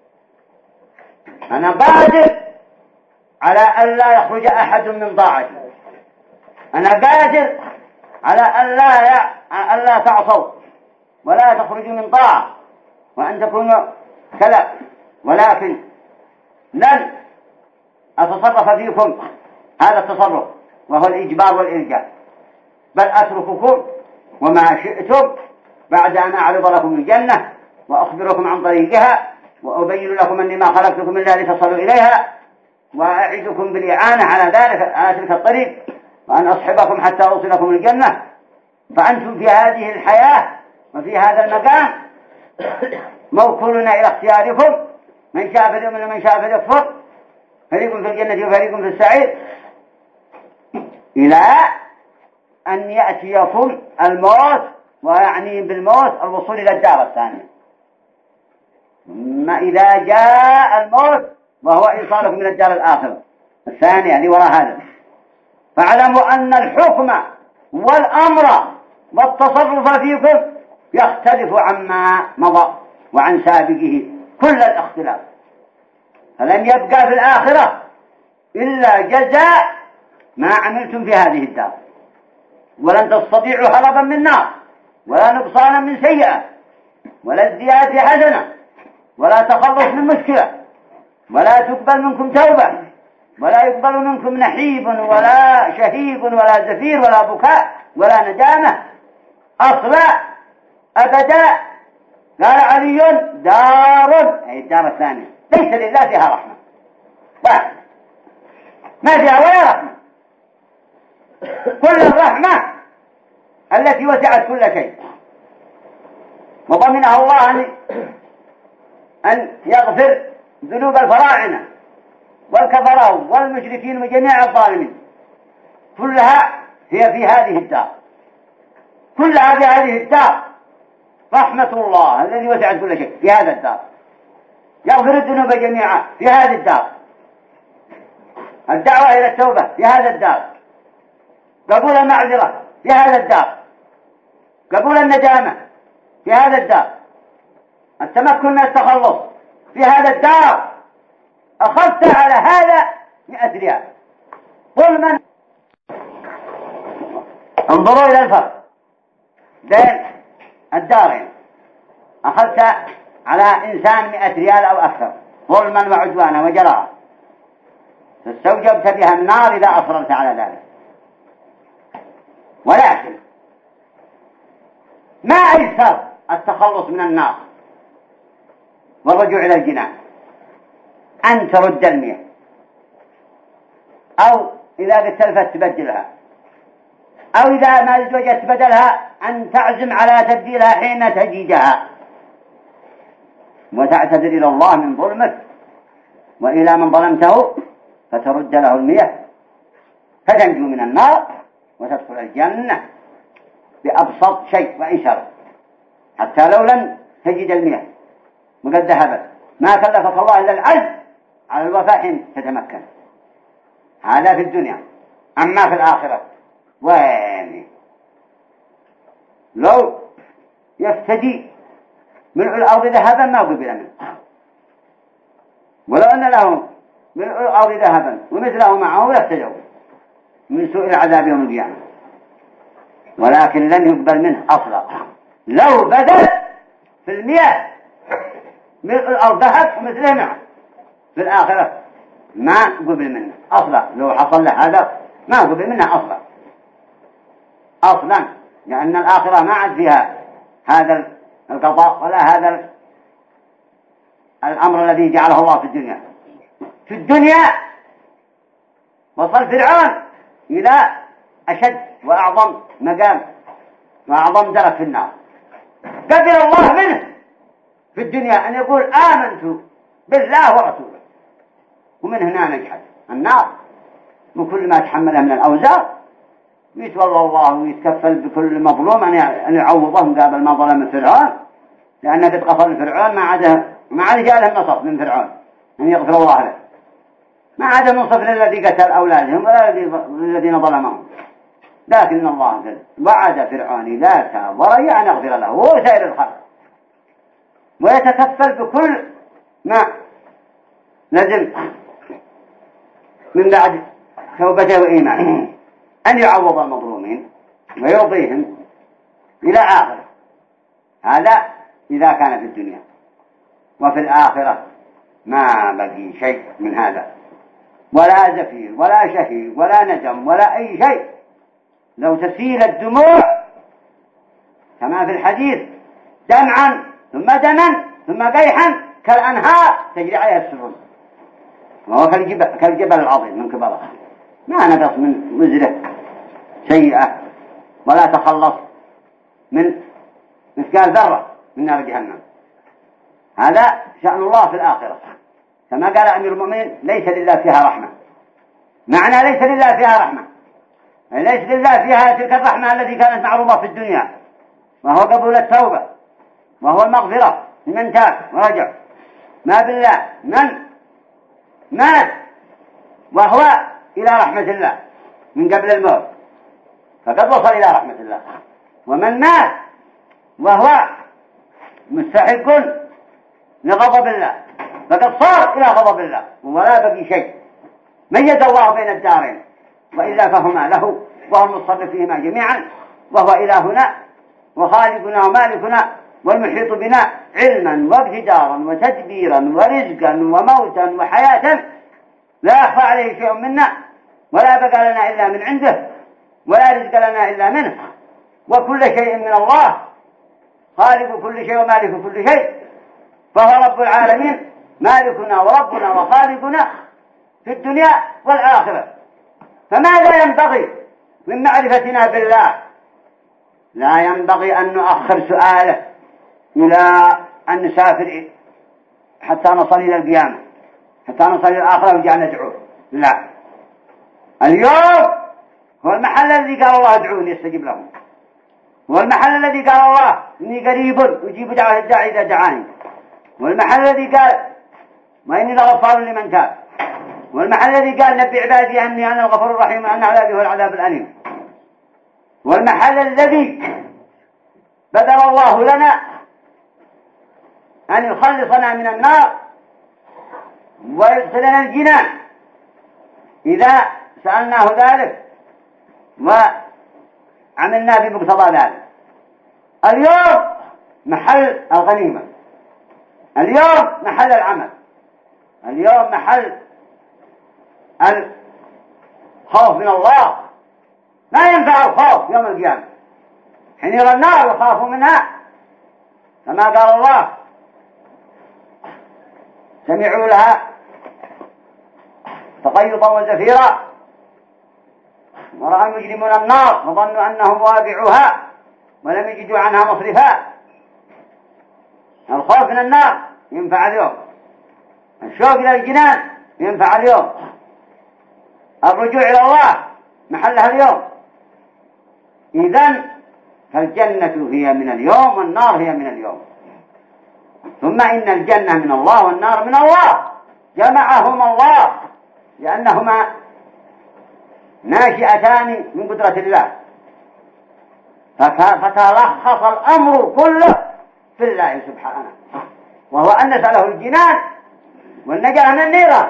أنا قادر على أن لا يخرج أحد من طاعتي، أنا قادر على أن لا أن لا تعصوا ولا تخرجوا من طاعة وأن تكونوا كذا، ولكن لن أتصرف فيكم هذا التصرف وهو الإجبار والإرجاء، بل أترككم وما شئتم بعد أن أعرض لكم الجنة وأخبركم عن طريقها وأبين لكم أني ما خلقتكم إلا لتصلوا إليها، وأعدكم بالإعانة على ذلك على تلك الطريق، وأن أصحبكم حتى أوصلكم الجنة. فأنتم في هذه الحياة وفي هذا المكان موكولون إلى اختياركم، من شاء فليؤمن ومن شاء فليكفر، فريق في الجنة وفريق في السعير، إلى أن يأتيكم الموت، ويعني بالموت الوصول إلى الدار الثانية. ثم إذا جاء الموت وهو إيصالكم من الدار الآخرة الثانية اللي وراء هذا، فاعلموا أن الحكم والأمر والتصرف فيكم يختلف عما مضى وعن سابقه كل الاختلاف، فلن يبقى في الآخرة إلا جزاء ما عملتم في هذه الدار، ولن تستطيعوا هربا من نار ولا نقصانا من سيئة ولا ازدياد حسنة ولا تخلص من مشكلة ولا تقبل منكم توبة ولا يقبل منكم نحيب ولا شهيق ولا زفير ولا بكاء ولا ندامة أصلا أبدا. قال علي دار، أي الدار الثانية ليس لله فيها رحمة، واحد ما فيها ولا رحمة. كل الرحمة التي وسعت كل شيء وضمنها الله أن يغفر ذنوب الفراعنة والكفرة والمشركين وجميع الظالمين، كلها هي في هذه الدار، كلها في هذه الدار. رحمة الله الذي وسعت كل شيء في هذا الدار، يغفر الذنوب جميعا في هذه الدار، الدعوة إلى التوبة في هذا الدار، قبول المعذرة في هذا الدار، قبول الندامة في هذا الدار، التمكن من التخلص في هذا الدار. أخذت على هذا مئة ريال. قل من انظروا إلى الفرق بين الدارين. أخذت على إنسان مئة ريال أو أكثر ظلما وعدوانا وجراء، فاستوجبت بها النار إذا أصررت على ذلك. ولكن ما أيسر التخلص من النار والرجوع إلى الجنان؟ أن ترد المياه، أو إذا قد تلفت تبدلها، أو إذا ما وجدت بدلها أن تعزم على تبديلها حين تجدها وتعتذر إلى الله من ظلمك وإلى من ظلمته فترد له المياه فتنجو من النار وتدخل الجنة بأبسط شيء وإيسر، حتى لو لم تجد المياه وقد ذهبت ما كلفك الله إلا العجز على الوفاء حين تتمكن. هذا في الدنيا. أما في الآخرة وين لو يفتدي ملء الأرض ذهبا ما قبل منه، ولو أن له ملء الأرض ذهبا ومثله معه يفتدوا من سوء العذاب يوم القيامة، ولكن لن يقبل منه أصلا. لو بدل في المياه ملء الأرض ذهب ومثله معه في الآخرة ما قبل منه أصلا. لو حصل له هذا ما قبل منه أصلا أصلا، لأن الآخرة ما عاد فيها هذا القضاء ولا هذا الأمر الذي جعله الله في الدنيا. في الدنيا وصل فرعون إلى أشد وأعظم مقام وأعظم درك في النار. قبل الله منه في الدنيا أن يقول آمنت بالله ورسوله، ومن هنا نجحد النار وكل ما تحمله من الأوزار، ويتولى الله ويتكفل بكل مظلوم أن يعوضه مقابل ما ظلم فرعون، لأنه قد قفل فرعون ما عاد ما عاد جاء له نصر من فرعون أن يغفر الله له، ما عاد منصف للذي قتل أولادهم ولا للذين ظلمهم. لكن الله وعد فرعون إذا تاب ورجع أن يغفر له وهو سائر الخلق، ويتكفل بكل ما لازم من بعد توبته وإيمانه أن يعوض المظلومين ويرضيهم إلى آخره. هذا إذا كان في الدنيا. وفي الآخرة ما بقي شيء من هذا، ولا زفير ولا شهيق ولا ندم ولا أي شيء. لو تسيل الدموع كما في الحديث دمعا ثم دما ثم قيحا كالأنهار تجري عليها السرور، وهو كالجبل, كالجبل العظيم من كبرها، ما نقص من وزره سيئة ولا تخلص من مثقال ذرة من نار جهنم. هذا شأن الله في الآخرة. كما قال أمير المؤمنين ليس لله فيها رحمة. معنى ليس لله فيها رحمة ليس لله فيها تلك الرحمة التي كانت معروضة في الدنيا، وهو قبول التوبة وهو المغفرة لمن تاب ورجع. ما بالله من مات وهو إلى رحمة الله من قبل الموت فقد وصل إلى رحمة الله، ومن مات وهو مستحق لغضب الله فقد صار إلى غضب الله ولا بقي شيء. ميز الله بين الدارين، وإلا فهما له وهو المتصرف فيهما جميعا، وهو إلهنا وخالقنا ومالكنا والمحيط بنا علما واقتدارا وتدبيرا ورزقا وموتا وحياة لا يخفى عليه شيء منا، ولا بقى لنا إلا من عنده، ولا رزق لنا إلا منه، وكل شيء من الله، خالق كل شيء ومالك كل شيء، فهو رب العالمين، مالكنا وربنا وخالقنا في الدنيا والآخرة. فماذا ينبغي من معرفتنا بالله؟ لا ينبغي أن نؤخر سؤاله إلى أن نسافر حتى نصل إلى القيامة، حتى نصل إلى الآخرة ونرجع ندعوه. لا، اليوم هو المحل الذي قال الله ادعوني استجب لهم، هو المحل الذي قال الله إني قريب أجيب دعوة الداعي إذا دعاني، والمحل الذي قال ما إني لغفار لمن تاب، والمحل الذي قال نبي عبادي أني أنا الغفور الرحيم وأن عذابي هو العذاب الأليم، والمحل الذي بدل الله لنا أن يخلصنا من النار ويدخلنا الجنان إذا سألناه ذلك وعملنا بمقتضى ذلك. اليوم محل الغنيمة، اليوم محل العمل، اليوم محل الخوف من الله. لا ينفع الخوف يوم القيامة حين يرى النار يخاف منها، كما قال الله سمعوا لها تقيضا وزفيرا ورأى المجرمون النار وظنوا أنهم واقعوها ولم يجدوا عنها مصرفا. الخوف من النار ينفع اليوم، الشوق إلى الجنان ينفع اليوم، الرجوع إلى الله محلها اليوم. إذن فالجنة هي من اليوم والنار هي من اليوم. ثم إن الجنة من الله والنار من الله، جمعهما الله لأنهما ناشئتان من قدرة الله، فتلخص الأمر كله في الله سبحانه، وهو أن نسأله الجنان والنجاة من النيران.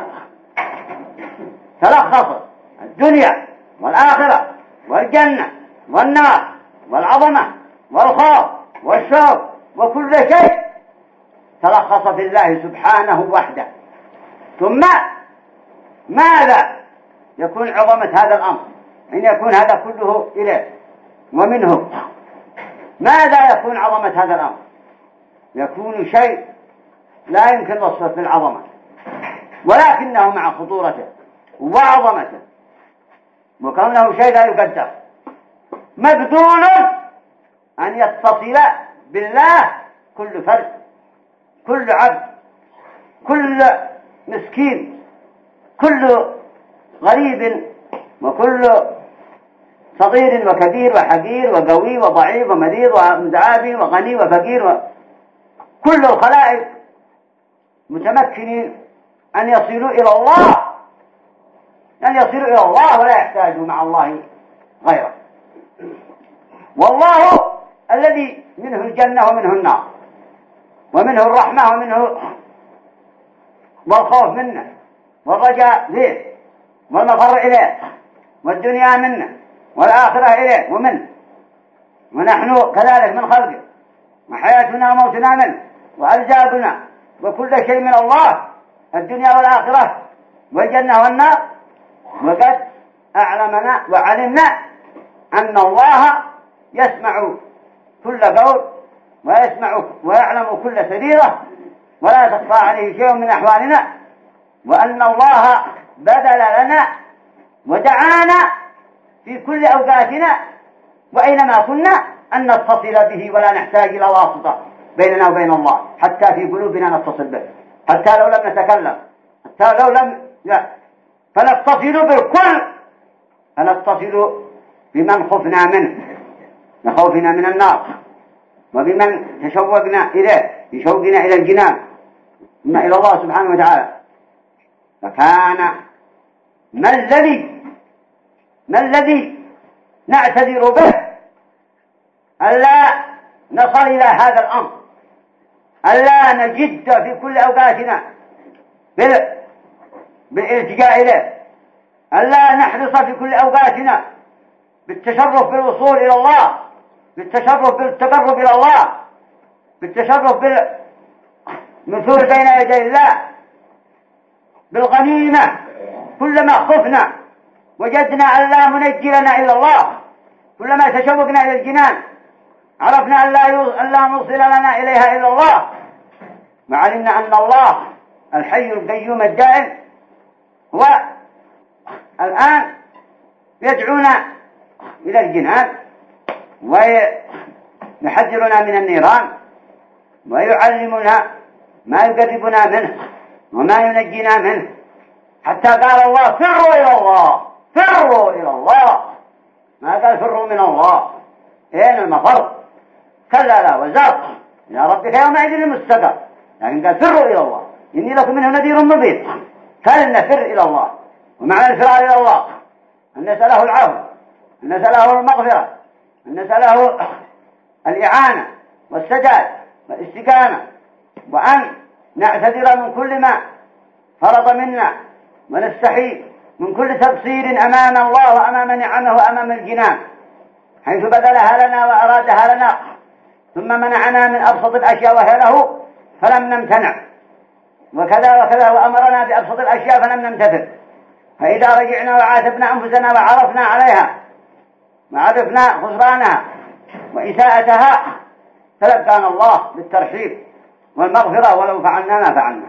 تلخص الدنيا والآخرة والجنة والنار والعظمة والخوف والشوق وكل شيء تلخص في الله سبحانه وحده. ثم ماذا يكون عظمة هذا الأمر إن يكون هذا كله إليه ومنه؟ ماذا يكون عظمة هذا الأمر؟ يكون شيء لا يمكن وصفه بالعظمة، ولكنه مع خطورته وعظمته وكونه شيء لا يقدر مبذول أن يتصل بالله كل فرد، كل عبد، كل مسكين، كل غريب، وكل صغير وكبير وحقير وقوي وضعيف ومريض ومتعافي وغني وفقير، وكل الخلائق متمكنين أن يصلوا إلى الله، أن يصلوا إلى الله ولا يحتاجوا مع الله غيره. والله الذي منه الجنة ومنه النار، ومنه الرحمة ومنه والخوف منه والرجاء له والمفر إليه والدنيا منه والآخرة إليه ومنه، ونحن كذلك من خلقه، وحياتنا وموتنا منه، وأرزاقنا وكل شيء من الله، الدنيا والآخرة والجنة والنار. وقد أعلمنا وعلمنا أن الله يسمع كل قول ويسمع ويعلم كل سريرة ولا تخفى عليه شيء من أحوالنا، وأن الله بدل لنا ودعانا في كل أوقاتنا وأينما كنا أن نتصل به ولا نحتاج إلى واسطة بيننا وبين الله، حتى في قلوبنا نتصل به، حتى لو لم نتكلم، حتى لو لم لا فنتصل بالكل، فنتصل بمن خفنا منه لخوفنا من النار، وبمن تشوقنا إليه بشوقنا إلى الجنان ثم إلى الله سبحانه وتعالى. فكان ما الذي ما الذي نعتذر به ألا نصل إلى هذا الأمر، ألا نجد في كل أوقاتنا بالالتجاء إليه، ألا نحرص في كل أوقاتنا بالتشرف بالوصول إلى الله، بالتشرف بالتقرب إلى الله، بالتشرف بالمثول بين يدي الله، بالغنيمة كلما خفنا وجدنا أن لا منجي لنا إلا الله، كلما تشوقنا إلى الجنان عرفنا أن لا, أن لا نوصل لنا إليها إلا الله، وعلمنا أن الله الحي القيوم الدائم هو الآن يدعونا إلى الجنان ويحذرنا من النيران ويعلمنا ما يقربنا منه وما ينجينا منه، حتى قال الله فروا إلى الله، فروا إلى الله، ما قال فروا من الله. أين المفر؟ كلا لا وزر إلى ربك يومئذ المستقر، لكن قال فروا إلى الله إني لكم منه نذير مبين. كان نفر إلى الله، ومعنى الفرار إلى الله أن نسأله العفو، أن نسأله المغفرة، أن نسأله الإعانة والسداد والاستقامة، وأن نعتذر من كل ما فرض منا، ونستحي من كل تقصير أمام الله وأمام نعمه وأمام الجنان، حيث بذلها لنا وأرادها لنا ثم منعنا من أبسط الأشياء وهي له فلم نمتنع، وكذا وكذا وأمرنا بأبسط الأشياء فلم نمتثل. فإذا رجعنا وعاتبنا أنفسنا وعرفنا عليها وعرفنا خسرانها وإساءتها تلقانا الله بالترحيب والمغفرة ولو فعلنا ما فعلنا.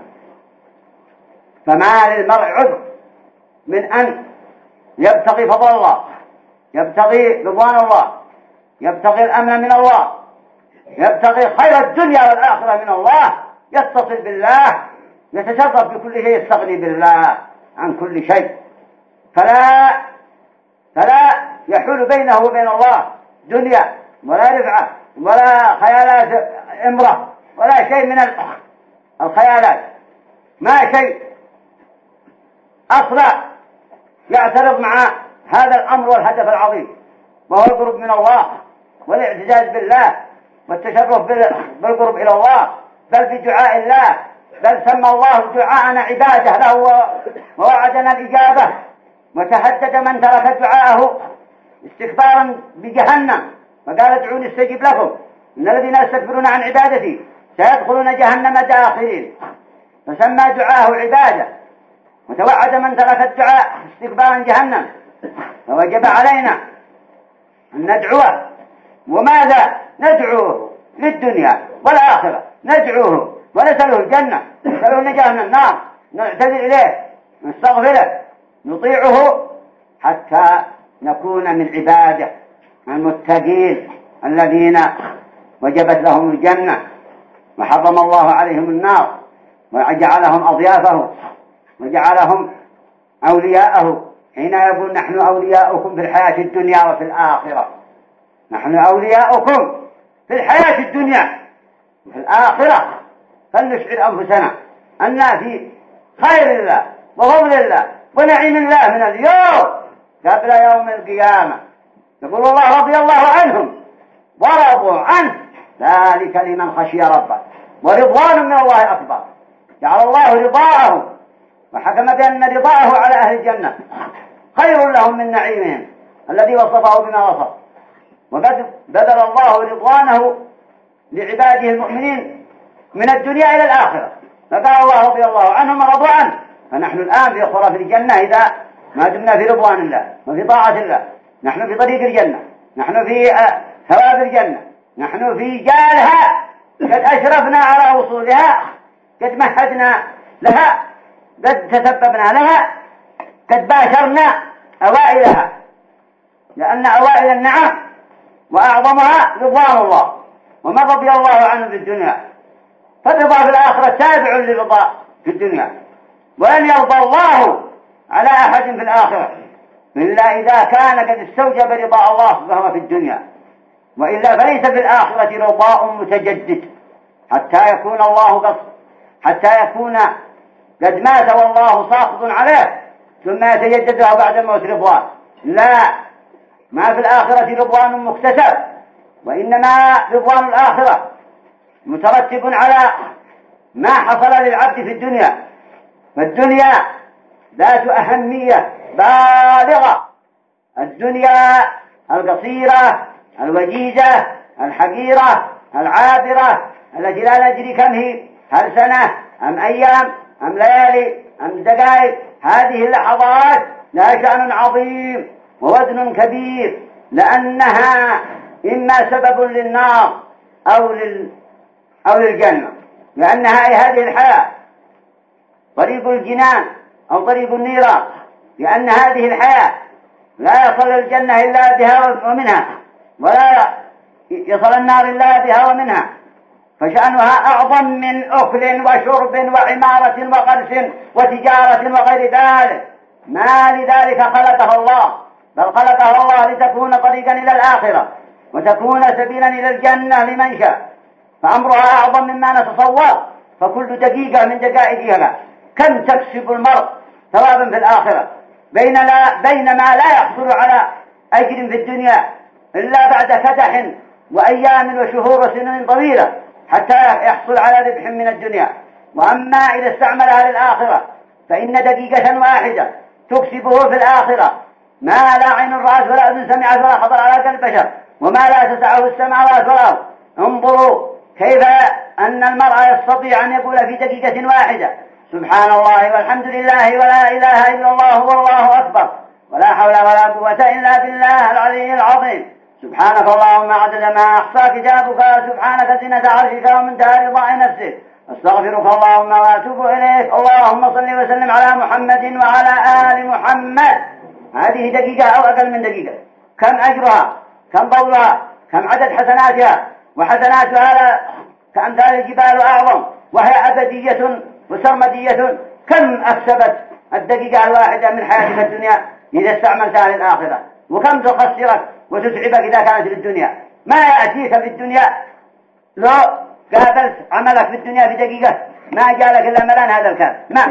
فما للمرء عذر من أن يبتغي فضل الله، يبتغي رضوان الله، يبتغي الأمن من الله، يبتغي خير الدنيا والآخرة من الله، يتصل بالله، يتشرف بكل شيء، يستغني بالله عن كل شيء، فلا فلا يحول بينه وبين الله دنيا ولا رفعة ولا خيالات امرة ولا شيء من الخيالات، ما شيء أصلا يعترض مع هذا الأمر والهدف العظيم، وهو القرب من الله والاعتزاز بالله والتشرف بالقرب إلى الله، بل بدعاء الله، بل سمى الله دعاءنا عبادة له ووعدنا الإجابة، وتهدد من ترك دعاءه استكبارا بجهنم، وقال ادعوني استجب لكم إن الذين يستكبرون عن عبادتي سيدخلون جهنم داخرين، فسمى دعاءه عبادة، وتوعد من ترك الدعاء استكبارا جهنم. فوجب علينا أن ندعوه. وماذا ندعوه؟ للدنيا والآخرة، ندعوه ونسأله الجنة، نسأله النجاة من النار، نعتذر إليه، نستغفره، نطيعه، حتى نكون من عباده المتقين الذين وجبت لهم الجنة وحرم الله عليهم النار وجعلهم أضيافه وجعلهم أولياءه، حين يقول نحن أولياؤكم في الحياة الدنيا وفي الآخرة. نحن أولياؤكم في الحياة الدنيا وفي الآخرة، فلنشعر أنفسنا أننا في خير الله وفضل الله ونعيم الله من اليوم قبل يوم القيامة. يقول الله رضي الله عنهم ورضوا عنه ذلك لمن خشي ربه ورضوان من الله أكبر. جعل الله رضاءه وحكم بأن رضاءه على أهل الجنة خير لهم من نعيمهم الذي وصفه بما وصف، وقد بذل الله رضوانه لعباده المؤمنين من الدنيا إلى الآخرة. فقال الله رضي الله عنهم ورضوا عنه، فنحن الآن في خرف الجنة إذا ما دمنا في رضوان الله وفي طاعة الله، نحن في طريق الجنة، نحن في ثواب الجنة، نحن في جالها، قد أشرفنا على وصولها، قد مهدنا لها، قد تسببنا لها، قد باشرنا أوائلها، لأن أوائل النعم وأعظمها رضوان الله ومن رضي الله عنه في الدنيا، فالرضا في الآخرة تابع للرضا في الدنيا، ولن يرضى الله على أحد في الآخرة إلا إذا كان قد استوجب رضا الله فهو في الدنيا، وإلا فليس في الآخرة رضاء متجدد حتى يكون الله قصد، حتى يكون قد مات والله ساخط عليه ثم يتجدد له بعد الموت رضوان. لا، ما في الآخرة رضوان مكتسب، وإنما رضوان الآخرة مترتب على ما حصل للعبد في الدنيا. فالدنيا ذات أهمية بالغة، الدنيا القصيرة الوجيزة الحقيرة العابرة التي لا ندري كم هي، هل سنة أم أيام أم ليالي أم دقائق هذه اللحظات لها شأن عظيم ووزن كبير، لأنها إما سبب للنار أو لل أو للجنة، لأنها هذه الحياة طريق الجنان أو طريق النيران، لأن هذه الحياة لا يصل الجنة إلا بها ومنها، ولا يصل النار إلا بها ومنها، فشأنها أعظم من أكل وشرب وعمارة وقرش وتجارة وغير ذلك. ما لذلك خلقها الله، بل خلقها الله لتكون طريقا إلى الآخرة وتكون سبيلا إلى الجنة لمن شاء، فأمرها أعظم مما نتصور. فكل دقيقة من دقائقها كم تكسب المرء ثوابا في الآخرة، بين لا بينما لا يحصل على أجر في الدنيا إلا بعد كدح وأيام وشهور وسنين طويلة حتى يحصل على ربح من الدنيا. وأما إذا استعملها للآخرة فإن دقيقة واحدة تكسبه في الآخرة ما لا عين رأت ولا أذن سمعت ولا خطر على قلب بشر، وما لا تسعه السماوات والأرض. انظروا كيف أن المرء يستطيع أن يقول في دقيقة واحدة سبحان الله والحمد لله ولا إله إلا الله والله أكبر ولا حول ولا قوة إلا بالله العلي العظيم. سبحانك اللهم عدد ما أحصى كتابك، سبحانك زنة عرشك ومنتهى رضاء نفسك، أستغفرك اللهم وأتوب إليك. اللهم صل وسلم على محمد وعلى آل محمد. هذه دقيقة أو أقل من دقيقة، كم أجرها، كم فضلها، كم عدد حسناتها، وحسناتها كأمثال الجبال أعظم، وهي أبدية وسرمدية. كم أكسبت الدقيقة الواحدة من حياتك الدنيا إذا استعملتها للآخرة، وكم تخسرك وتتعبك إذا كانت للدنيا. ما يأتيك في الدنيا لو قابلت عملك في الدنيا في دقيقة ما جالك إلا ملان هذا الكلام. ما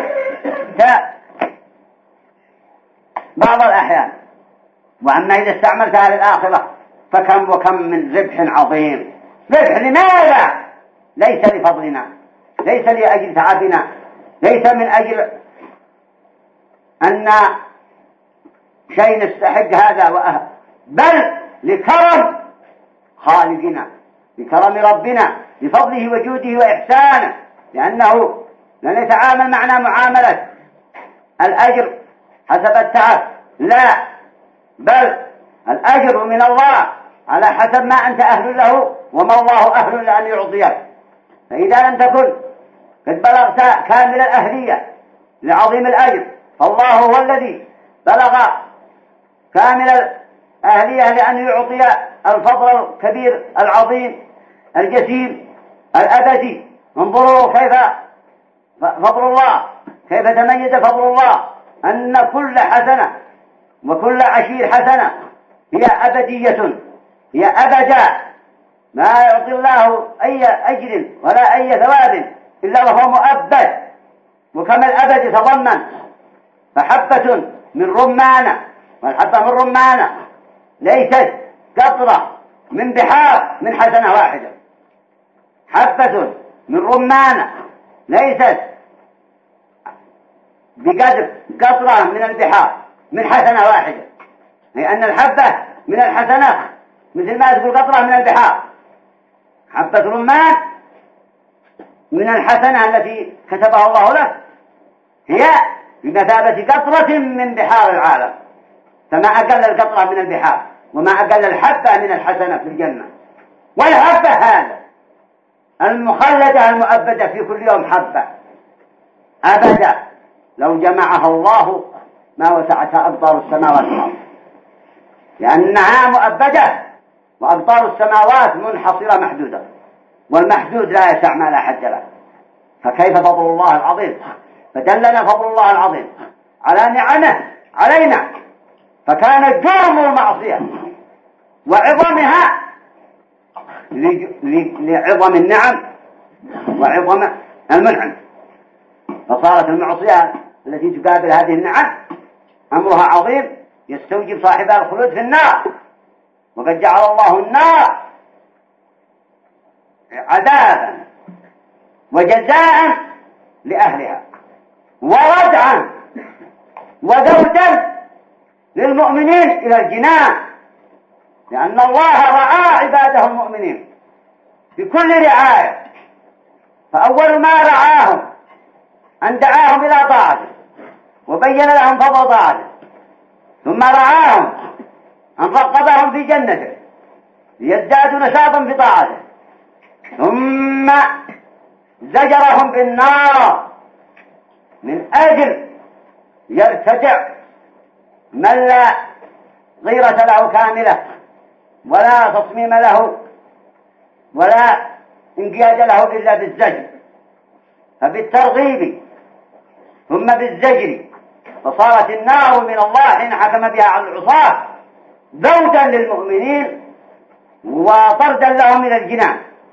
بعض الأحيان. وأما إذا استعملتها للآخرة فكم وكم من ربح عظيم. ربح لماذا؟ ليس لفضلنا، ليس لأجل تعبنا، ليس من أجل أن شيء نستحق هذا وأهل، بل لكرم خالقنا، لكرم ربنا، لفضله وجوده وإحسانه. لأنه لن يتعامل معنا معاملة الأجر حسب التعب، لا، بل الأجر من الله على حسب ما أنت أهل له وما الله أهل لأن يعطيك. فإذا لم تكن قد بلغت كامل الأهلية لعظيم الأجر، فالله هو الذي بلغ كامل الأهلية لأن يعطي الفضل الكبير العظيم الجسيم الأبدي. انظروا كيف فضل الله، كيف تميز فضل الله، أن كل حسنة وكل عشير حسنة هي أبدية، هي أبدا، ما يعطي الله أي أجر ولا أي ثواب إلا وهو مؤبد. وكما الأبد يتضمن فحبة من رمانة، والحبة من رمانة ليست قطرة من بحار من حسنة واحدة. حبة من رمانة ليست بقدر قطرة من البحار من حسنة واحدة، لأن الحبة من الحسنة مثل ما تقول قطرة من البحار. حبة رمان من الحسنة التي كتبها الله لك هي بمثابة قطرة من بحار العالم، فما أقل القطرة من البحار وما أقل الحبة من الحسنة في الجنة. والحبة هذا المخلدة المؤبدة في كل يوم حبة أبدا، لو جمعها الله ما وسعتها أبطار السماوات والأرض، لأنها مؤبدة، وأبطار السماوات منحصرة محدودة، والمحدود لا يسع ما لا حد له. فكيف فضل الله العظيم؟ فدلنا فضل الله العظيم على نعمه علينا، فكان جرم المعصية وعظمها لعظم النعم وعظم المنعم، فصارت المعصية التي تقابل هذه النعم أمرها عظيم يستوجب صاحبها الخلود في النار. وقد جعل الله النار عذابا وجزاء لأهلها وردعا وذودا للمؤمنين إلى الجنان، لأن الله رعى عباده المؤمنين بكل رعاية. فأول ما رعاهم أن دعاهم إلى طاعته وبين لهم فضل طاعته، ثم رعاهم أن رقبهم في جنته ليزدادوا نشاطا في طاعته، ثم زجرهم بالنار من أجل يرتجع من لا غيرة له كاملة ولا تصميم له ولا انقياد له إلا بالزجر، فبالترغيب ثم بالزجر، فصارت النار من الله حين حكم بها على العصاة ذودا للمؤمنين وطردا لهم من الجنان،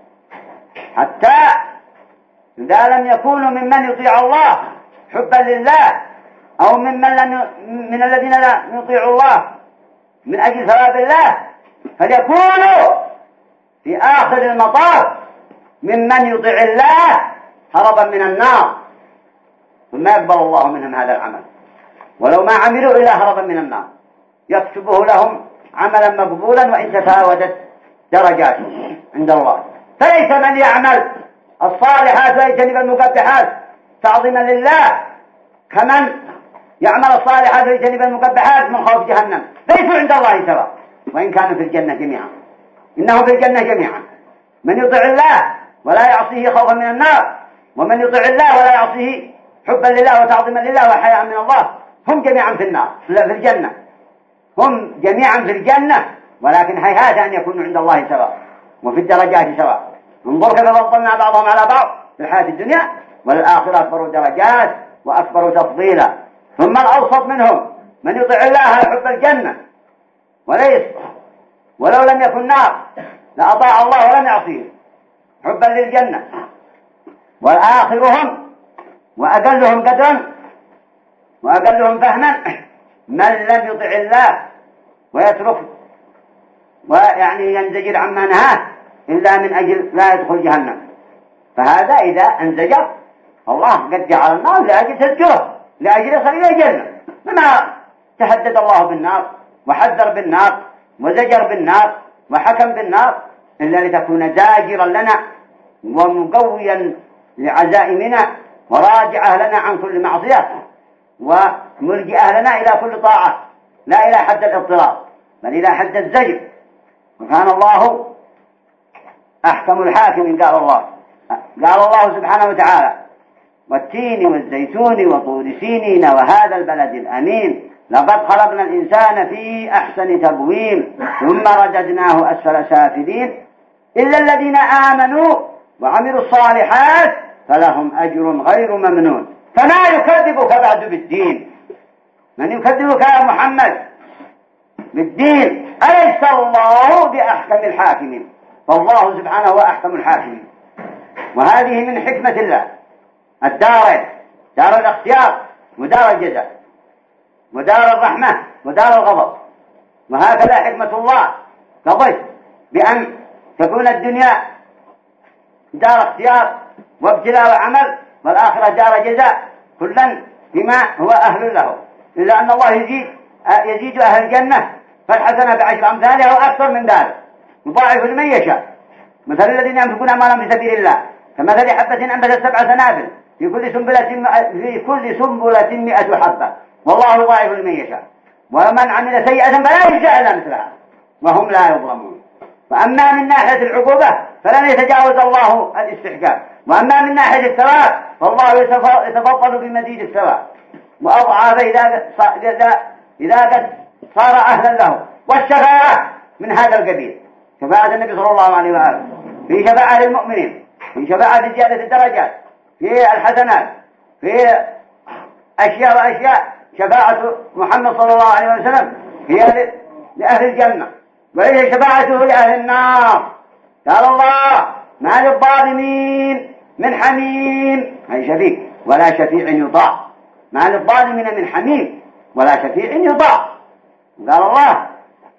حتى إذا لم يكونوا ممن يطيع الله حبا لله أو ممن لم ي... من الذين لا يطيعوا الله من أجل ثواب الله، فليكونوا في آخر المطاف ممن يطيع الله هربا من النار، ثم يقبل الله منهم هذا العمل ولو ما عملوا إلا هربا من النار، يكتبه لهم عملا مقبولا وإن تفاوتت درجاته عند الله. فليس من يعمل الصالحات ويجتنب المقبحات تعظيما لله كمن يعمل الصالحات ويجتنب المقبحات من خوف جهنم، ليسوا عند الله سواء وإن كانوا في الجنة جميعا، إنه في الجنة جميعا من يطيع الله ولا يعصيه خوفا من النار، ومن يطيع الله ولا يعصيه حبا لله وتعظيما لله وحياء من الله، هم جميعا في النار لا في الجنة، هم جميعا في الجنة، ولكن هيهات أن يكونوا عند الله سواء وفي الدرجات سواء. انظر كيف فضلنا بعضهم على بعض في الحياة الدنيا، والآخرة أكبر درجات وأكبر تفضيلا. ثم الأوسط منهم من يطيع الله يحب الجنة وليس ولو لم يكن نار لأطاع الله ولم يعصيه حبا للجنة. والآخرهم وأقلهم قدرا وأقلهم فهما من لم يطع الله ويترك ويعني ينزجر عما نهاه إلا من أجل لا يدخل جهنم. فهذا إذا انزجر الله قد جعل النار لأجل تذكره لأجل يصل إلى الجنة، فما تهدد الله بالنار وحذر بالنار وزجر بالنار وحكم بالنار إلا لتكون زاجرا لنا ومقويا لعزائمنا وراجعه لنا عن كل معصية وملجئه لنا إلى كل طاعة، لا إلى حد الاضطرار بل إلى حد الزجر. وكان الله أحكم الحاكم. قال الله قال الله سبحانه وتعالى: والتين والزيتون وطور سينين وهذا البلد الأمين لقد خلقنا الإنسان في أحسن تقويم ثم رددناه أسفل سافلين إلا الذين آمنوا وعملوا الصالحات فلهم أجر غير ممنون. فما يكذبك بعد بالدين؟ من يكذبك يا محمد بالدين؟ أليس الله بأحكم الحاكمين؟ فالله سبحانه هو أحكم الحاكمين. وهذه من حكمة الله الدارين: دار الاختيار ودار الجزاء ودار الرحمة ودار الغضب. وهكذا حكمة الله قضت بأن تكون الدنيا دار اختيار وابتلاء وعمل، والآخرة دار جزاء، كلا بما هو أهل له، إلا أن الله يزيد يزيد أهل الجنة فالحسنة بعشر أمثالها وأكثر من ذلك يضاعف لمن يشاء. مثل الذين ينفقون أموالهم في سبيل الله كمثل حبة أنبتت سبع سنابل في كل سنبلة في كل سنبلة مئة حبة والله يضاعف لمن يشاء. ومن عمل سيئة فلا يجزى إلا مثلها وهم لا يظلمون. وأما من ناحية العقوبة فلن يتجاوز الله الاستحقاق، وأما من ناحية الثواب فالله يتفضل بمزيد الثواب وأضعاف إذا إذا قد صار أهلا له. والشفاعة من هذا القبيل: شفاعة النبي صلى الله عليه وآله، في شفاعة المؤمنين، في شفاعة زيادة الدرجات، في الحسنات، في أشياء وأشياء. شفاعة محمد صلى الله عليه وسلم هي لأهل الجنة، وهي شفاعته لأهل النار. قال الله: ما للظالمين من حميم، أي شفيع ولا شفيع يطاع. ما للظالمين من حميم ولا شفيع يطاع. قال الله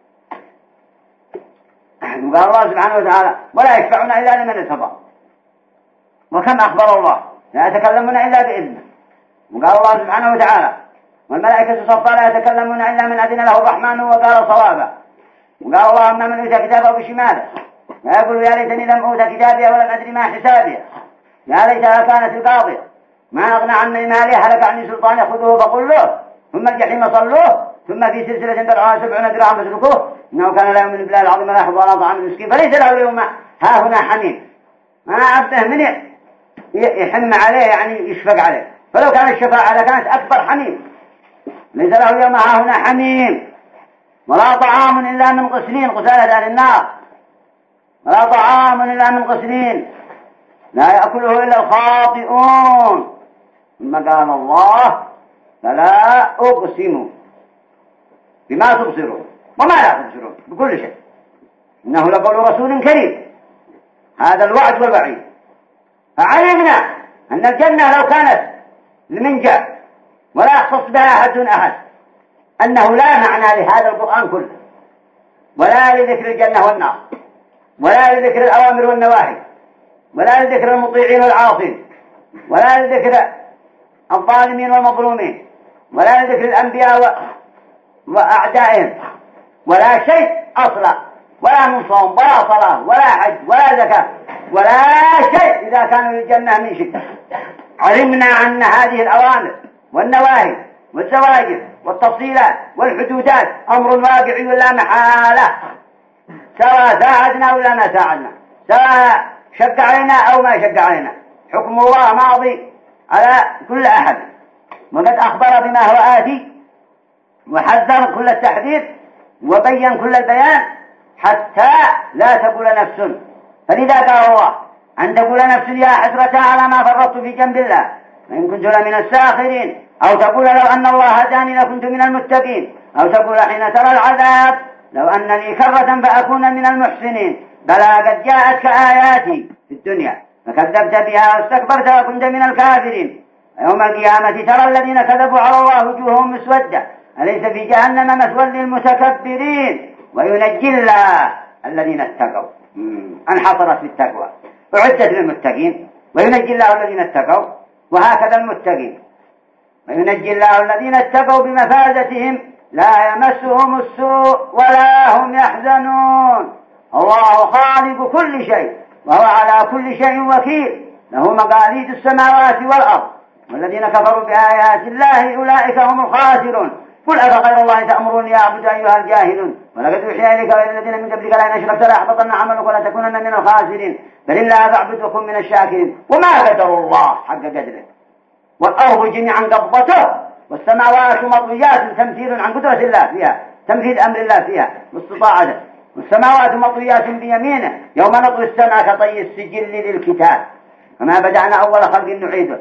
قال الله سبحانه وتعالى: ولا يشفعون إلا لمن ارتضى. وكم أخبر الله: لا يتكلمون إلا بإذنه. وقال الله سبحانه وتعالى: والملائكة صفا لا يتكلمون إلا من أذن له الرحمن وقال صوابا. وقال الله: أما من أوتى كتابه بشماله فيقول يا ليتني لم أوت كتابي ولم أدري ما حسابي، يا ليتها كانت القاضية ما أغنى عني مالي هلك عني سلطاني خذوه فقل له ثم الجحيم صلوه ثم في سلسلة درعها سبعون ذراعا فاتركوه إنه كان لا يؤمن بالله العظيم ولا يحب ولا طعام المسكين فليس له اليوم ها هنا حميم ما عبده من يحن عليه يعني يشفق عليه فلو كان الشفاعة لكانت أكبر حميم ليس له اليوم ها هنا حميم ولا طعام إلا من غسلين غسالة أهل النار ولا طعام إلا من غسلين لا يأكله إلا الخاطئون ثم قال الله فلا أقسم بما تبصرون وما لا تبصرون بكل شيء إنه لقول رسول كريم هذا الوعد والوعيد فعلمنا أن الجنة لو كانت لمنجا ولا يختص بها أحد دون أحد أنه لا معنى لهذا القرآن كله ولا لذكر الجنة والنار ولا لذكر الأوامر والنواهي ولا لذكر المطيعين والعاصين ولا لذكر الظالمين والمظلومين ولا لذكر الأنبياء وأعدائهم ولا شيء أصلا ولا من صوم ولا صلاة ولا حج ولا زكاة ولا شيء إذا كانوا للجنة من شدة. علمنا أن هذه الأوامر والنواهي والزواجر والتفصيلات والحدودات أمر واقعي لا محالة سواء ساعدنا ولا ما ساعدنا سواء شق علينا أو ما شق علينا حكم الله ماضي على كل أحد وقد أخبر بما هو آتي وحذر كل التحذير وبين كل البيان حتى لا تقول نفس فلذا قال الله أن تقول نفس يا حسرة على ما فرطت في جنب الله وإن كنت لمن الساخرين أو تقول لو أن الله هداني لكنت من المتقين أو تقول حين ترى العذاب لو أنني كرة فأكون من المحسنين بلى قد جاءتك آياتي في الدنيا فكذبت بها واستكبرت وكنت من الكافرين يوم القيامة ترى الذين كذبوا على الله وجوههم مسودة أليس في جهنم مثوى للمتكبرين وينجي الله الذين اتقوا انحصرت في التقوى أعدت للمتقين وينجي الله الذين اتقوا وهكذا المتقين وينجي الله الذين اتقوا بمفازتهم لا يمسهم السوء ولا هم يحزنون الله خالق كل شيء وهو على كل شيء وكيل له مقاليد السماوات والأرض والذين كفروا بآيات الله أولئك هم الخاسرون قل أفغير الله تأمروني أعبد أيها الجاهلون ولقد أوحي إليك وإلى الذين من قبلك لئن أشركت ليحبطن عملك ولا تكونن من الخاسرين بل الله فاعبد وكن من الشاكرين وما قدر الله حق قدره والأرض جميعا قبضته والسماوات مطويات تمثيل عن قدرة الله فيها تمثيل أمر الله فيها واستطاعته والسماوات مطويات بيمينه يوم نطوي السماء كطي السجل للكتاب وما بدأنا أول خلق نعيده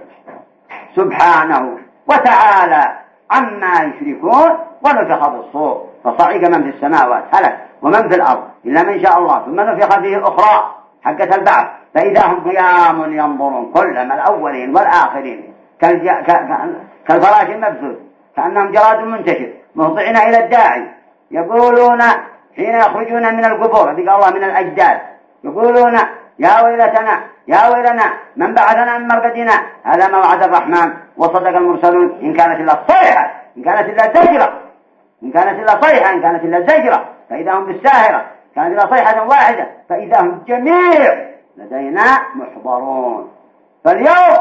سبحانه وتعالى عما يشركون ونفخ بالصور فصعق من في السماوات هلك ومن في الأرض إلا من شاء الله ثم نفخ فيه الأخرى حقة البعث فإذا هم قيام ينظرون كلما الأولين والآخرين كالفراش المبثوث كأنهم جراد منتشر مهطعين إلى الداعي يقولون حين يخرجون من القبور هذه الله من الأجداد يقولون يا ويلتنا يا ويلنا من بعثنا من مرقدنا هذا ما وعد الرحمن وصدق المرسلون إن كانت إلا صيحة إن كانت إلا زجرة إن كانت إلا صيحة إن كانت إلا زجرة فإذا هم بالساهرة كانت إلا صيحة واحدة فإذا هم جميع لدينا محضرون فاليوم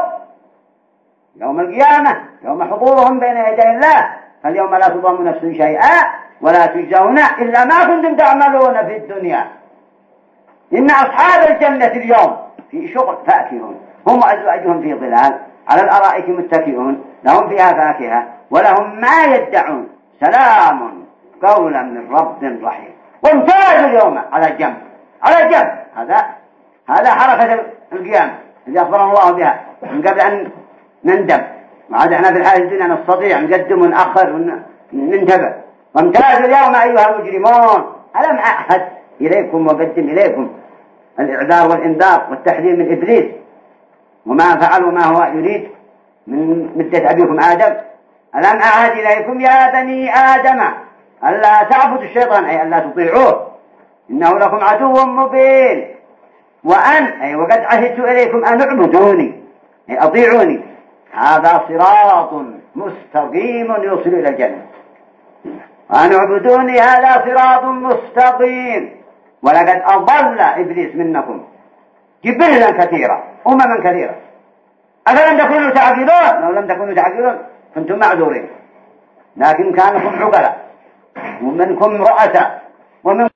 يوم القيامة يوم حضورهم بين يدي الله فاليوم لا تظلم نفس شيئا ولا تجزون إلا ما كنتم تعملون في الدنيا إن أصحاب الجنة اليوم في شغل فاكهون هم وأزواجهم في ظلال على الأرائك متكئون لهم فيها فاكهة ولهم ما يدعون سلام قولا من رب رحيم وامتازوا اليوم على الجنب على الجنب هذا هذا حركة القيامة اللي أخبر الله بها من قبل أن نندم وعاد احنا في الحياة الدنيا نستطيع نقدم ونأخر وننتبه وامتازوا اليوم أيها المجرمون ألم أعهد إليكم وقدم إليكم الإعذار والإنذار والتحذير من إبليس وما فعلوا ما هو يريد من مدة أبيكم آدم ألم أعهد إليكم يا بني آدم ألا تعبدوا الشيطان أي ألا تطيعوه إنه لكم عدو مبين وأن أي وقد عهدت إليكم أن اعبدوني أي أطيعوني هذا صراط مستقيم يوصل إلى الجنة وأن اعبدوني هذا صراط مستقيم ولقد أضل إبليس منكم جبلا كثيرا أمما كثيرا أفلم تكونوا تعقلون؟ لو لم تكونوا تعقلون كنتم معذورين، لكن كانكم عقلاء ومنكم رؤساء ومن